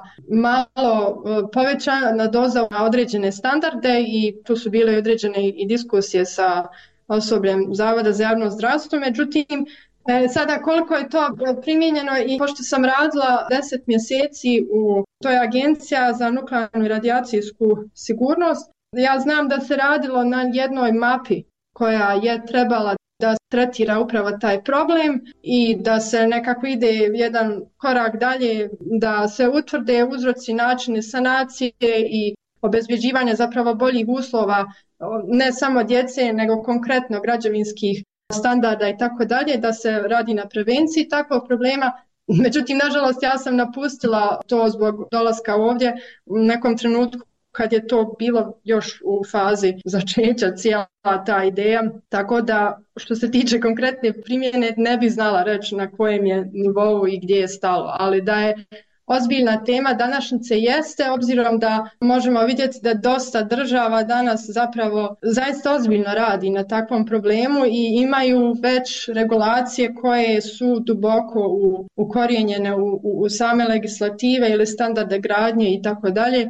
malo povećana doza na određene standarde i tu su bile određene i diskusije sa osobljem Zavoda za javno zdravstvo, međutim E, sada koliko je to primijenjeno i pošto sam radila deset mjeseci u toj agencija za nuklearnu i radijacijsku sigurnost, ja znam da se radilo na jednoj mapi koja je trebala da tretira upravo taj problem i da se nekako ide jedan korak dalje, da se utvrde uzroci, načini sanacije i obezbjeđivanja zapravo boljih uslova ne samo djece nego konkretno građevinskih standarda i tako dalje, da se radi na prevenciji takvog problema. Međutim, nažalost, ja sam napustila to zbog dolaska ovdje u nekom trenutku kad je to bilo još u fazi začeća cijela ta ideja, tako da što se tiče konkretne primjene ne bi znala reći na kojem je nivou i gdje je stalo, ali da je ozbiljna tema današnjice jeste, obzirom da možemo vidjeti da dosta država danas zapravo zaista ozbiljno radi na takvom problemu i imaju već regulacije koje su duboko u, ukorijenjene u, u, u same legislative ili standarde gradnje i tako dalje,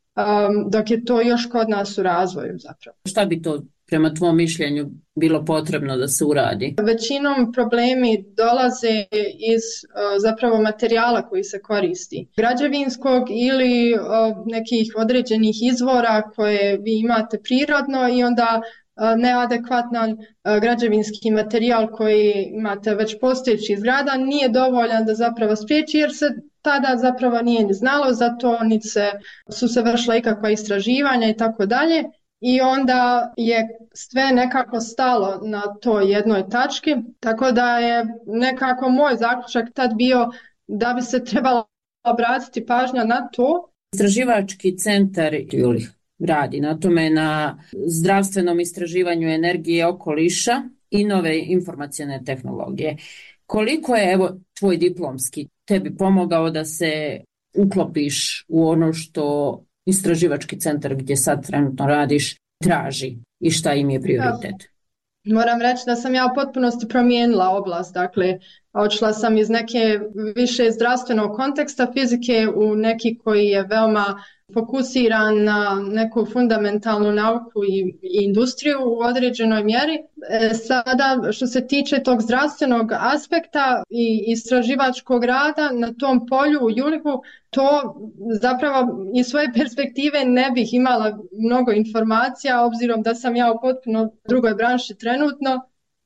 dok je to još kod nas u razvoju zapravo. Šta bi to prema tvom mišljenju bilo potrebno da se uradi? Većinom problemi dolaze iz zapravo materijala koji se koristi. Građevinskog ili nekih određenih izvora koje vi imate prirodno i onda neadekvatan građevinski materijal koji imate već postojeći zgrada nije dovoljan da zapravo spriječi jer se tada zapravo nije ni znalo, zato niti se, su se vršila ikakva istraživanja i tako dalje. I onda je sve nekako stalo na toj jednoj tački, tako da je nekako moj zaključak tad bio da bi se trebalo obratiti pažnja na to. Istraživački centar Juli radi na tome na zdravstvenom istraživanju energije okoliša i nove informacijne tehnologije. Koliko je, evo, tvoj diplomski tebi pomogao da se uklopiš u ono što istraživački centar gdje sad trenutno radiš traži i šta im je prioritet? Moram reći da sam ja u potpunosti promijenila oblast, dakle odšla sam iz neke više zdravstvenog konteksta fizike u neki koji je veoma fokusiran na neku fundamentalnu nauku i, i industriju u određenoj mjeri. E, sada što se tiče tog zdravstvenog aspekta i istraživačkog rada na tom polju u Julihu, to zapravo iz svoje perspektive ne bih imala mnogo informacija obzirom da sam ja u potpuno drugoj branši trenutno,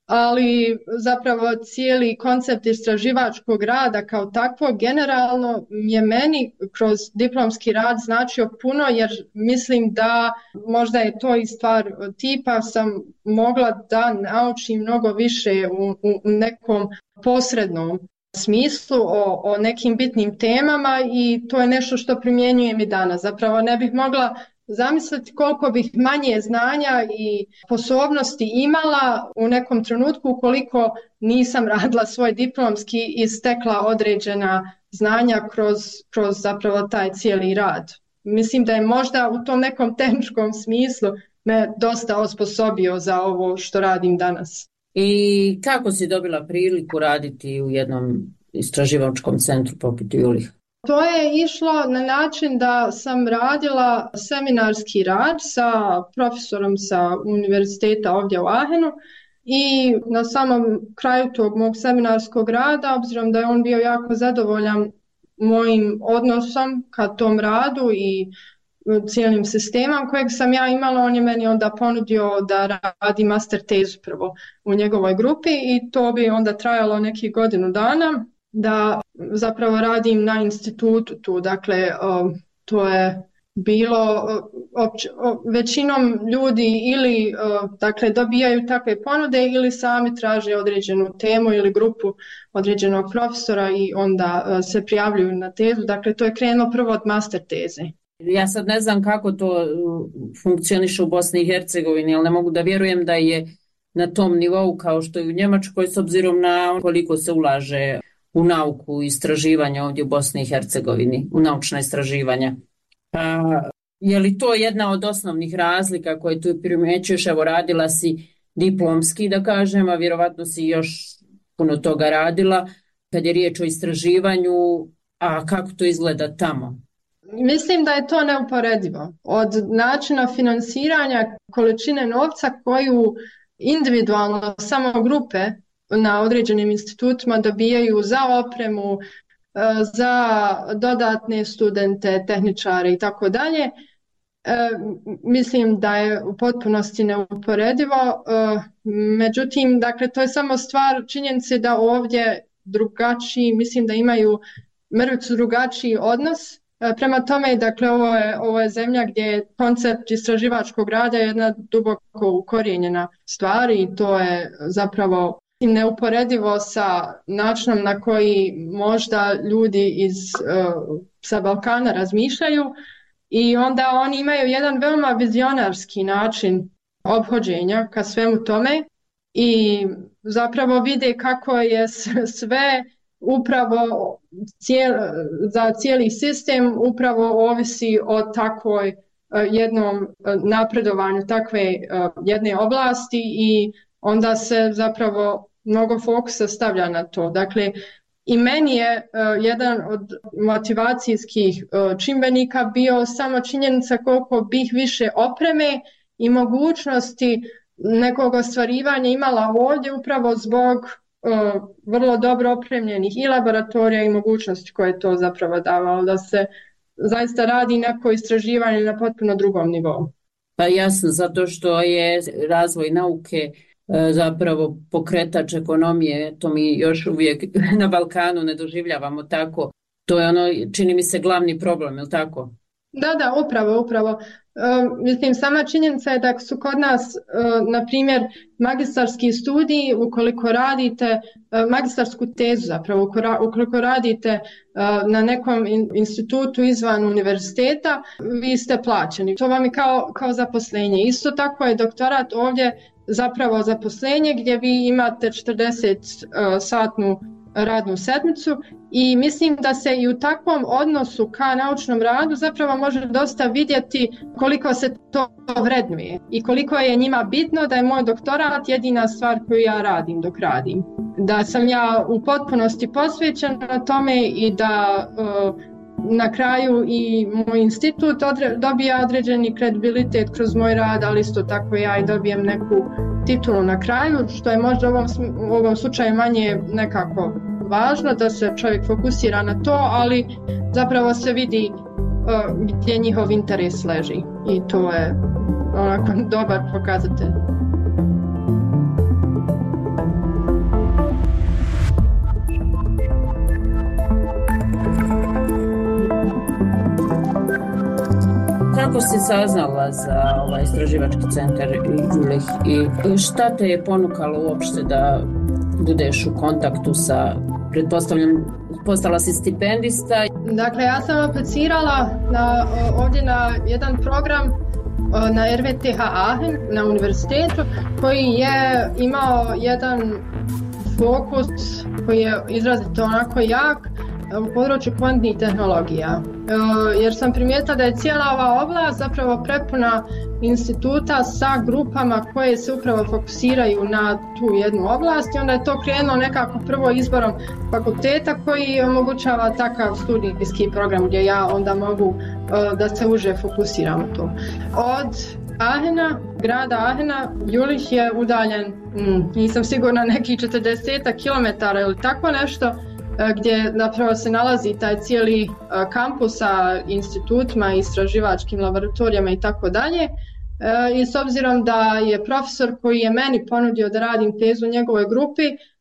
ali zapravo cijeli koncept istraživačkog rada kao takvo generalno je meni kroz diplomski rad značio puno, jer mislim da možda je to i stvar tipa sam mogla da naučim mnogo više u, u nekom posrednom smislu o, o nekim bitnim temama i to je nešto što primjenjujem i danas. Zapravo ne bih mogla zamisliti koliko bih manje znanja i sposobnosti imala u nekom trenutku ukoliko nisam radila svoj diplomski i stekla određena znanja kroz, kroz zapravo taj cijeli rad. Mislim da je možda u tom nekom tehničkom smislu me dosta osposobio za ovo što radim danas. I kako si dobila priliku raditi u jednom istraživačkom centru poput Julih? To je išlo na način da sam radila seminarski rad sa profesorom sa univerziteta ovdje u Aachenu i na samom kraju tog mog seminarskog rada, obzirom da je on bio jako zadovoljan mojim odnosom ka tom radu i cijelim sistemom kojeg sam ja imala, on je meni onda ponudio da radi master tezu prvo u njegovoj grupi i to bi onda trajalo nekih godinu dana. Da zapravo radim na institutu tu, dakle to je bilo opće, većinom ljudi ili dakle dobijaju takve ponude ili sami traže određenu temu ili grupu određenog profesora i onda se prijavljuju na tezu, dakle to je krenulo prvo od master teze. Ja sad ne znam kako to funkcioniše u Bosni i Hercegovini, ali ne mogu da vjerujem da je na tom nivou kao što je u Njemačkoj s obzirom na koliko se ulaže u nauku i istraživanja ovdje u Bosni i Hercegovini, u naučna istraživanja. A, je li to jedna od osnovnih razlika koje tu primjećuješ? Evo, radila si diplomski, da kažem, a vjerovatno si još puno toga radila. Kad je riječ o istraživanju, a kako to izgleda tamo? Mislim da je to neuporedivo. Od načina finansiranja, količine novca koju individualno samo grupe na određenim institutima dobijaju za opremu, za dodatne studente, tehničare i tako dalje. Mislim da je u potpunosti neuporedivo. Međutim, dakle, to je samo stvar činjenice da ovdje drugačiji, mislim da imaju mrvicu drugačiji odnos. Prema tome, dakle, ovo je, ovo je zemlja gdje je koncept istraživačkog rada jedna duboko ukorijenjena stvar i to je zapravo neuporedivo sa načinom na koji možda ljudi iz, uh, sa Balkana razmišljaju i onda oni imaju jedan veoma vizionarski način ophođenja ka svemu tome i zapravo vide kako je sve upravo cijel, za cijeli sistem upravo ovisi o takvoj uh, jednom napredovanju takve uh, jedne oblasti i onda se zapravo mnogo fokusa stavlja na to. Dakle, i meni je uh, jedan od motivacijskih uh, čimbenika bio samo činjenica koliko bih više opreme i mogućnosti nekog ostvarivanja imala ovdje upravo zbog uh, vrlo dobro opremljenih i laboratorija i mogućnosti koje je to zapravo davalo da se zaista radi neko istraživanje na potpuno drugom nivou. Pa jasno, zato što je razvoj nauke zapravo pokretač ekonomije, to mi još uvijek na Balkanu ne doživljavamo tako. To je ono, čini mi se, glavni problem, je li tako? Da, da, upravo, upravo. Uh, mislim, sama činjenica je da su kod nas, uh, na primjer, magistarski studiji, ukoliko radite, uh, magistarsku tezu zapravo, ukoliko radite uh, na nekom in, institutu izvan univerziteta, vi ste plaćeni. To vam je kao, kao zaposlenje. Isto tako je doktorat ovdje zapravo zaposlenje gdje vi imate četrdeset uh, satnu radnu sedmicu i mislim da se i u takvom odnosu ka naučnom radu zapravo može dosta vidjeti koliko se to vrednuje i koliko je njima bitno da je moj doktorat jedina stvar koju ja radim dok radim. Da sam ja u potpunosti posvećena tome i da uh, na kraju i moj institut odre, dobija određeni kredibilitet kroz moj rad, ali isto tako ja i dobijem neku titulu na kraju, što je možda u ovom, u ovom slučaju manje nekako važno da se čovjek fokusira na to, ali zapravo se vidi uh, gdje njihov interes leži i to je onako dobar pokazatelj. Kako si saznala za ovaj istraživački centar Jüllich i šta te je ponukalo uopšte da budeš u kontaktu sa, pretpostavljam, postala si stipendista? Dakle, ja sam aplicirala na, ovdje na jedan program na R W T H Aachen na univerzitetu koji je imao jedan fokus koji je izrazito onako jak u području kvantnih tehnologija. Jer sam primijetila da je cijela ova oblast zapravo prepuna instituta sa grupama koje se upravo fokusiraju na tu jednu oblast i onda je to krenulo nekako prvo izborom fakulteta koji omogućava takav studijski program gdje ja onda mogu da se uže fokusiram u to. Od Aachena, grada Aachena, Jülich je udaljen, nisam sigurna, neki četrdeset kilometara ili tako nešto, gdje zapravo se nalazi taj cijeli kampus sa institutima, istraživačkim laboratorijama i tako dalje. I s obzirom da je profesor koji je meni ponudio da radim tezu u njegovoj grupi,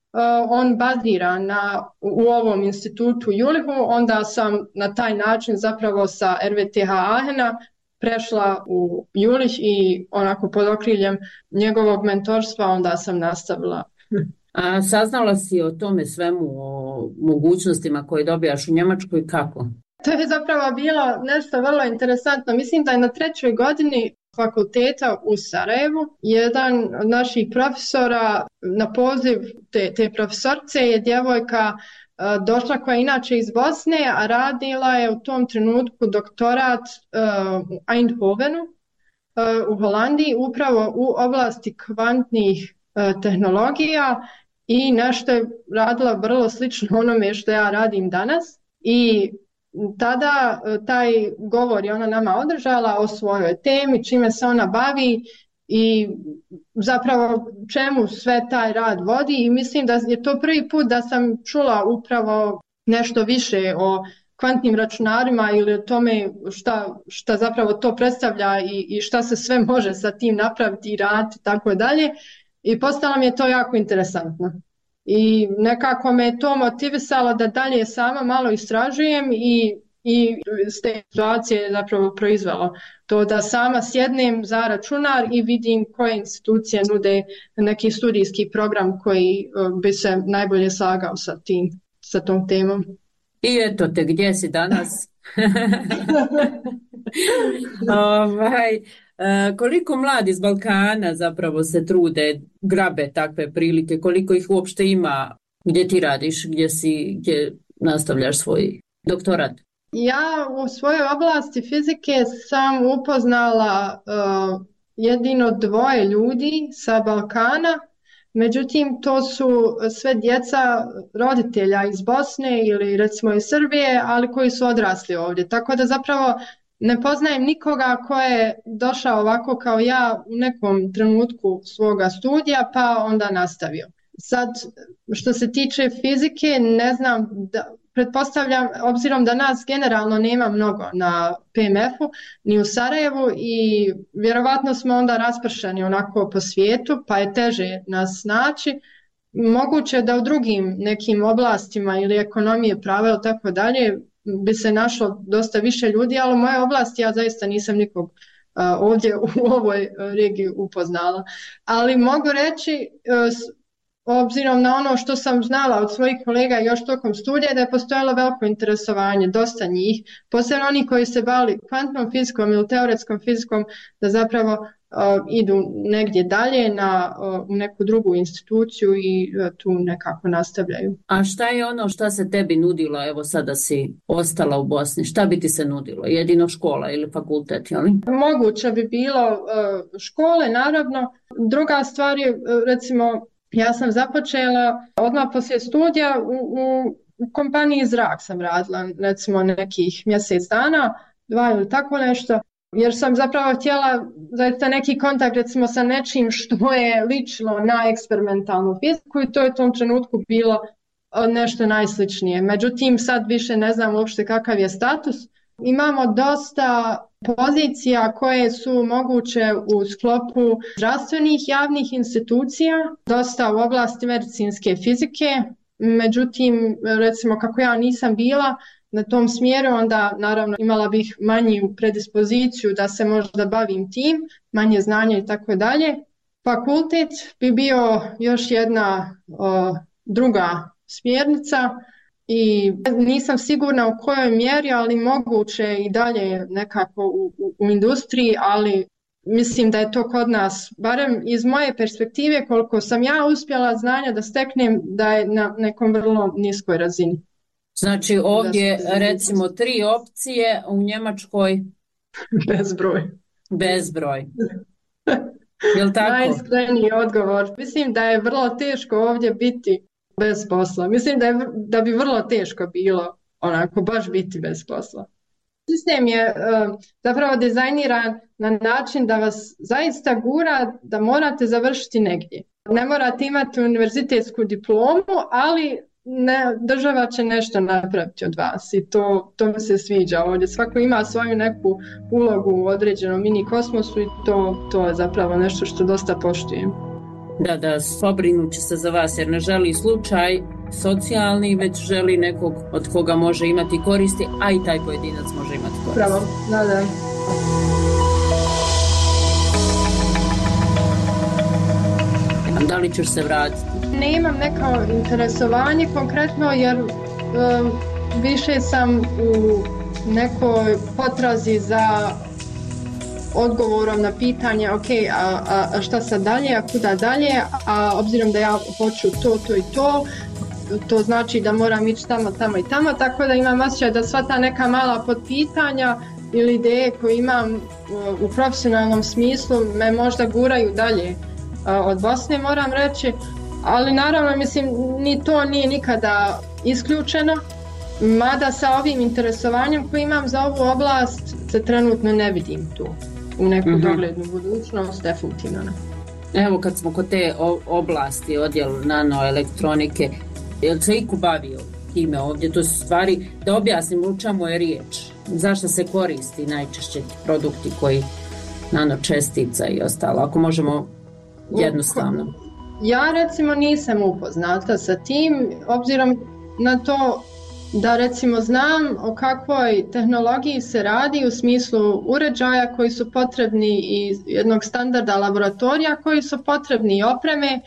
on bazira na, u ovom institutu Jülichu, onda sam na taj način zapravo sa R W T H Aachena prešla u Jülich i onako pod okriljem njegovog mentorstva onda sam nastavila. A saznala si o tome svemu, o mogućnostima koje dobijaš u Njemačkoj, kako? To je zapravo bilo nešto vrlo interesantno. Mislim da je na trećoj godini fakulteta u Sarajevu jedan od naših profesora na poziv te, te profesorce je djevojka uh, došla koja je inače iz Bosne, a radila je u tom trenutku doktorat uh, u Eindhovenu uh, u Holandiji upravo u oblasti kvantnih uh, tehnologija i nešto je radila vrlo slično onome što ja radim danas i tada taj govor je ona nama održala o svojoj temi, čime se ona bavi i zapravo čemu sve taj rad vodi i mislim da je to prvi put da sam čula upravo nešto više o kvantnim računarima ili o tome šta, šta zapravo to predstavlja i, i šta se sve može sa tim napraviti i raditi i tako dalje. I postalo mi je to jako interesantno. I nekako me je to motivisalo da dalje sama malo istražujem i, i s te situacije je zapravo proizvelo to da sama sjednem za računar i vidim koje institucije nude neki studijski program koji bi se najbolje slagao sa, tim, sa tom temom. I eto te, gdje si danas? ovaj... Uh, koliko mladi iz Balkana zapravo se trude, grabe takve prilike, koliko ih uopšte ima, gdje ti radiš, gdje si, gdje nastavljaš svoj doktorat? Ja u svojoj oblasti fizike sam upoznala uh, jedino dvoje ljudi sa Balkana, međutim to su sve djeca roditelja iz Bosne ili recimo iz Srbije, ali koji su odrasli ovdje, tako da zapravo ne poznajem nikoga ko je došao ovako kao ja u nekom trenutku svoga studija pa onda nastavio. Sad, što se tiče fizike, ne znam, da, pretpostavljam, obzirom da nas generalno nema mnogo na P M F-u, ni u Sarajevu i vjerovatno smo onda raspršani onako po svijetu, pa je teže nas naći. Moguće da u drugim nekim oblastima ili ekonomije, prava ili tako dalje, bi se našlo dosta više ljudi, ali u mojoj oblasti ja zaista nisam nikog uh, ovdje u ovoj regiji upoznala. Ali mogu reći, uh, obzirom na ono što sam znala od svojih kolega još tokom studija, da je postojalo veliko interesovanje, dosta njih, posebno oni koji se bavili kvantnom fizikom ili teoretskom fizikom, da zapravo uh, idu negdje dalje na uh, u neku drugu instituciju i uh, tu nekako nastavljaju. A šta je ono što se tebi nudilo, evo sada si ostala u Bosni, šta bi ti se nudilo? Jedino škola ili fakultet, jel? Moguće bi bilo uh, škole, naravno. Druga stvar je, uh, recimo, ja sam započela odmah poslije studija u, u, u kompaniji Zrak sam radila, recimo nekih mjesec dana, dva ili tako nešto, jer sam zapravo htjela zaista neki kontakt recimo sa nečim što je ličilo na eksperimentalnu fiziku i to je u tom trenutku bilo nešto najsličnije. Međutim, sad više ne znam uopšte kakav je status. Imamo dosta pozicija koje su moguće u sklopu zdravstvenih javnih institucija, dosta u oblasti medicinske fizike, međutim, recimo kako ja nisam bila na tom smjeru, onda naravno imala bih manju predispoziciju da se možda bavim tim, manje znanja i tako dalje. Fakultet bi bio još jedna o, druga smjernica, i nisam sigurna u kojoj mjeri, ali moguće i dalje nekako u, u, u industriji, ali mislim da je to kod nas, barem iz moje perspektive, koliko sam ja uspjela znanja da steknem, da je na nekom vrlo niskoj razini. Znači ovdje recimo tri opcije, u Njemačkoj bezbroj. Bezbroj. Jel tako? Najiskreniji odgovor. Mislim da je vrlo teško ovdje biti bez posla. Mislim da, je, da bi vrlo teško bilo onako baš biti bez posla. Sistem je uh, zapravo dizajniran na način da vas zaista gura da morate završiti negdje. Ne morate imati univerzitetsku diplomu, ali ne, država će nešto napraviti od vas i to, to mi se sviđa ovdje. Svako ima svoju neku ulogu u određenom mini kosmosu i to, to je zapravo nešto što dosta poštujem. Da, da, pobrinut će se za vas jer ne želi slučaj socijalni, već želi nekog od koga može imati koristi, a i taj pojedinac može imati koristi. Pravo, da, da. Da li ćeš se vratiti? Ne imam neko interesovanje konkretno jer um, više sam u nekoj potrazi za odgovorom na pitanje ok, a, a, a šta sad dalje, a kuda dalje, a obzirom da ja hoću to, to i to, to znači da moram ići tamo, tamo i tamo, tako da imam osjećaj da sva ta neka mala podpitanja ili ideje koje imam u, u profesionalnom smislu me možda guraju dalje a, od Bosne, moram reći, ali naravno mislim ni to nije nikada isključeno, mada sa ovim interesovanjem koje imam za ovu oblast se trenutno ne vidim tu. U neku mm-hmm. doglednu budućnost, definitivno ne. Evo kad smo kod te oblasti, odjel nanoelektronike, je li se iko bavio time ovdje? To su stvari, da objasnim u čemu je riječ. Zašto se koristi najčešće produkti koji nanočestica i ostalo, ako možemo jednostavno. Ja recimo nisam upoznata sa tim, obzirom na to da recimo znam o kakvoj tehnologiji se radi u smislu uređaja koji su potrebni i jednog standarda laboratorija koji su potrebni i opreme.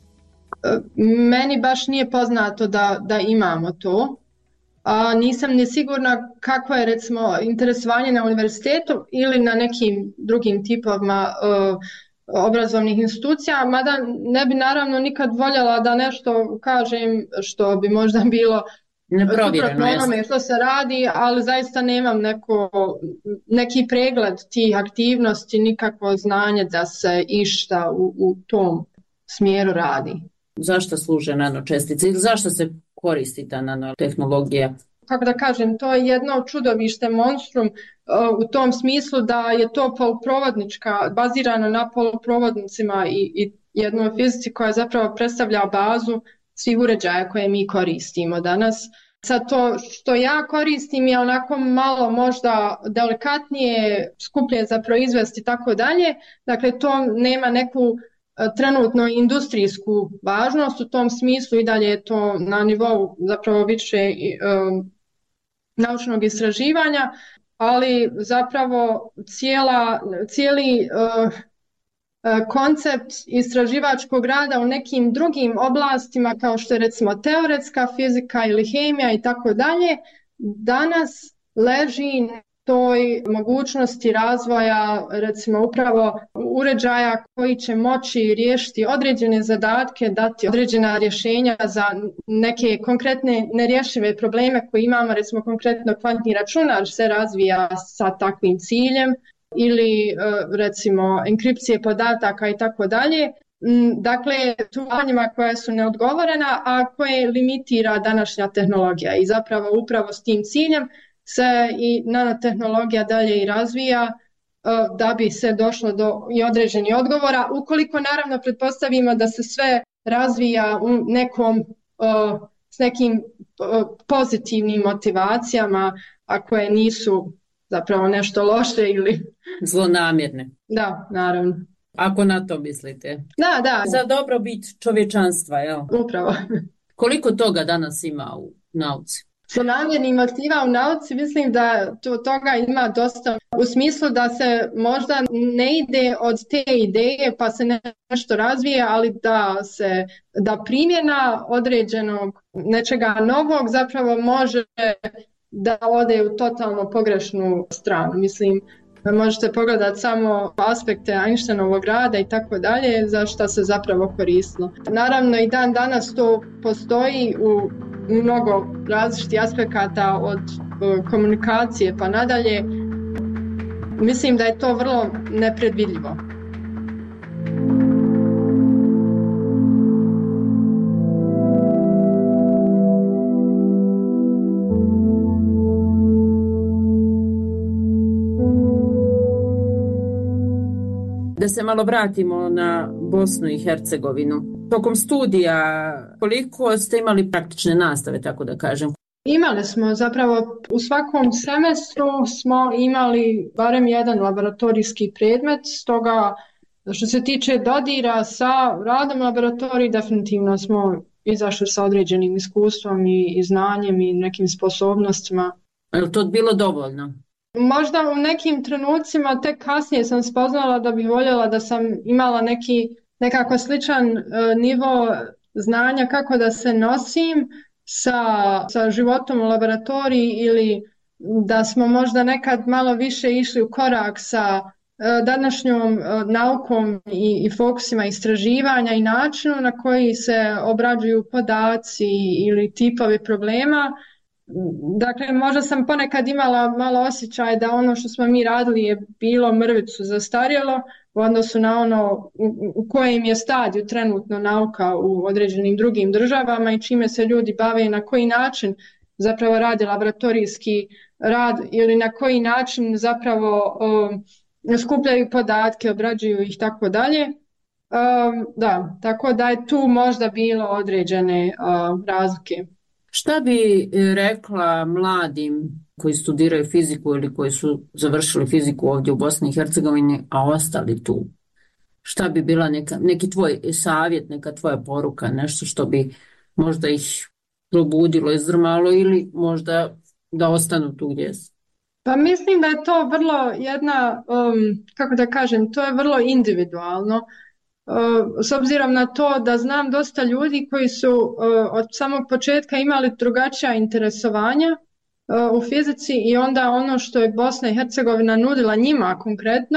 Meni baš nije poznato da, da imamo to. A nisam ni sigurna kako je recimo interesovanje na univerzitetu ili na nekim drugim tipovima uh, obrazovnih institucija, mada ne bi naravno nikad voljela da nešto kažem što bi možda bilo suprotno onome što se radi, ali zaista nemam neko, neki pregled tih aktivnosti, nikakvo znanje da se išta u, u tom smjeru radi. Zašto služe nanočestice ili zašto se koristi ta nanotehnologija? Kako da kažem, to je jedno čudovište, monstrum uh, u tom smislu da je to poluprovodnička, bazirano na poluprovodnicima i, i jednoj fizici koja zapravo predstavlja bazu svih uređaja koje mi koristimo danas. Sad to što ja koristim je onako malo možda delikatnije, skuplje za proizvesti i tako dalje. Dakle, to nema neku trenutno industrijsku važnost u tom smislu i dalje je to na nivou zapravo više um, naučnog istraživanja, ali zapravo cijela, cijeli uh, koncept istraživačkog rada u nekim drugim oblastima kao što je recimo teoretska fizika ili hemija i tako dalje, danas leži toj mogućnosti razvoja recimo upravo uređaja koji će moći riješiti određene zadatke, dati određena rješenja za neke konkretne nerješive probleme koje imamo, recimo konkretno kvantni računar se razvija sa takvim ciljem ili recimo enkripcije podataka i tako dalje. Dakle, tu pitanjima koja su neodgovorena, a koje limitira današnja tehnologija i zapravo upravo s tim ciljem se i nanotehnologija dalje i razvija da bi se došlo do i određenih odgovora, ukoliko naravno pretpostavimo da se sve razvija u nekom, s nekim pozitivnim motivacijama, a koje nisu zapravo nešto loše ili zlonamjerne. Da, naravno. Ako na to mislite. Da, da. Za dobrobit čovječanstva, jel? Upravo. Koliko toga danas ima u nauci? Zlonamjernih motiva u nauci mislim da to, toga ima dosta u smislu da se možda ne ide od te ideje pa se nešto razvije, ali da se da primjena određenog nečega novog zapravo može da ode u totalno pogrešnu stranu. Mislim, možete pogledati samo aspekte Einsteinovog rada i tako dalje, za što se zapravo koristilo. Naravno i dan danas to postoji u mnogo različitih aspekata od komunikacije pa nadalje. Mislim da je to vrlo nepredvidljivo. Da se malo vratimo na Bosnu i Hercegovinu. Tokom studija koliko ste imali praktične nastave, tako da kažem? Imali smo zapravo u svakom semestru smo imali barem jedan laboratorijski predmet, stoga što se tiče dodira sa radom laboratoriji definitivno smo izašli sa određenim iskustvom i, i znanjem i nekim sposobnostima. Je li to bilo dovoljno? Možda u nekim trenucima tek kasnije sam spoznala da bih voljela da sam imala neki nekako sličan uh, nivo znanja kako da se nosim sa, sa životom u laboratoriji ili da smo možda nekad malo više išli u korak sa uh, današnjom uh, naukom i, i fokusima istraživanja i načinu na koji se obrađuju podaci ili tipovi problema. Dakle, možda sam ponekad imala malo osjećaj da ono što smo mi radili je bilo mrvicu zastarjelo u odnosu na ono u, u kojem je stadiju trenutno nauka u određenim drugim državama i čime se ljudi bave i na koji način zapravo radi laboratorijski rad ili na koji način zapravo um, skupljaju podatke, obrađuju ih tako dalje. Um, da, tako da je tu možda bilo određene uh, razlike. Šta bi rekla mladim koji studiraju fiziku ili koji su završili fiziku ovdje u Bosni i Hercegovini, a ostali tu? Šta bi bila neka, neki tvoj savjet, neka tvoja poruka, nešto što bi možda ih probudilo, izdrmalo ili možda da ostanu tu gdje su? Pa mislim da je to vrlo jedna, um, kako da kažem, to je vrlo individualno. S obzirom na to da znam dosta ljudi koji su od samog početka imali drugačija interesovanja u fizici i onda ono što je Bosna i Hercegovina nudila njima konkretno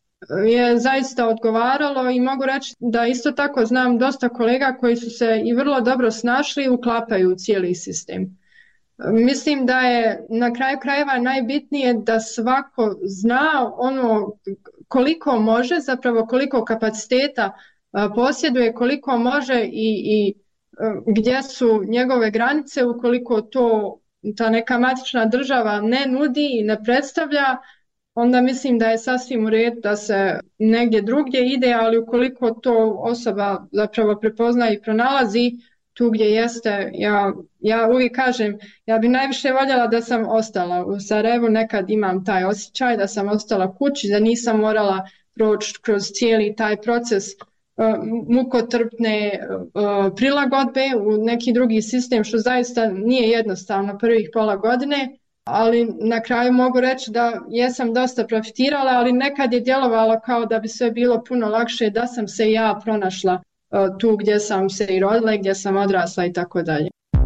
je zaista odgovaralo i mogu reći da isto tako znam dosta kolega koji su se i vrlo dobro snašli i uklapaju u cijeli sistem. Mislim da je na kraju krajeva najbitnije da svako zna ono koliko može, zapravo koliko kapaciteta posjeduje, koliko može i, i gdje su njegove granice ukoliko to ta neka matična država ne nudi i ne predstavlja, onda mislim da je sasvim u redu da se negdje drugdje ide, ali ukoliko to osoba zapravo prepozna i pronalazi tu gdje jeste, ja, ja uvijek kažem, ja bi najviše voljela da sam ostala u Sarajevu, nekad imam taj osjećaj da sam ostala kući, da nisam morala proći kroz cijeli taj proces uh, mukotrpne uh, prilagodbe u neki drugi sistem, što zaista nije jednostavno prvih pola godine, ali na kraju mogu reći da jesam dosta profitirala, ali nekad je djelovalo kao da bi sve bilo puno lakše da sam se ja pronašla tu gdje sam se i rodila, gdje sam odrasla i tako dalje.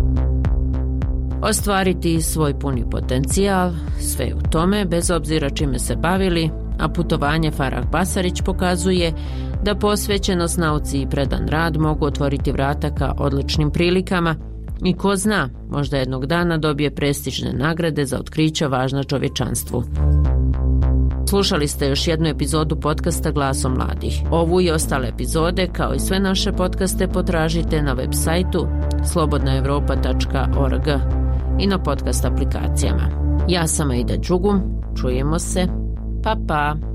Ostvariti svoj puni potencijal, sve u tome, bez obzira čime se bavili, a putovanje Farah Basarić pokazuje da posvećenost nauci i predan rad mogu otvoriti vrata ka odličnim prilikama i ko zna, možda jednog dana dobije prestižne nagrade za otkrića važna čovječanstvu. Slušali ste još jednu epizodu podcasta Glasom mladih. Ovu i ostale epizode, kao i sve naše podcaste, potražite na web sajtu slobodna evropa tačka org i na podcast aplikacijama. Ja sam Aida Đugum, čujemo se, pa pa!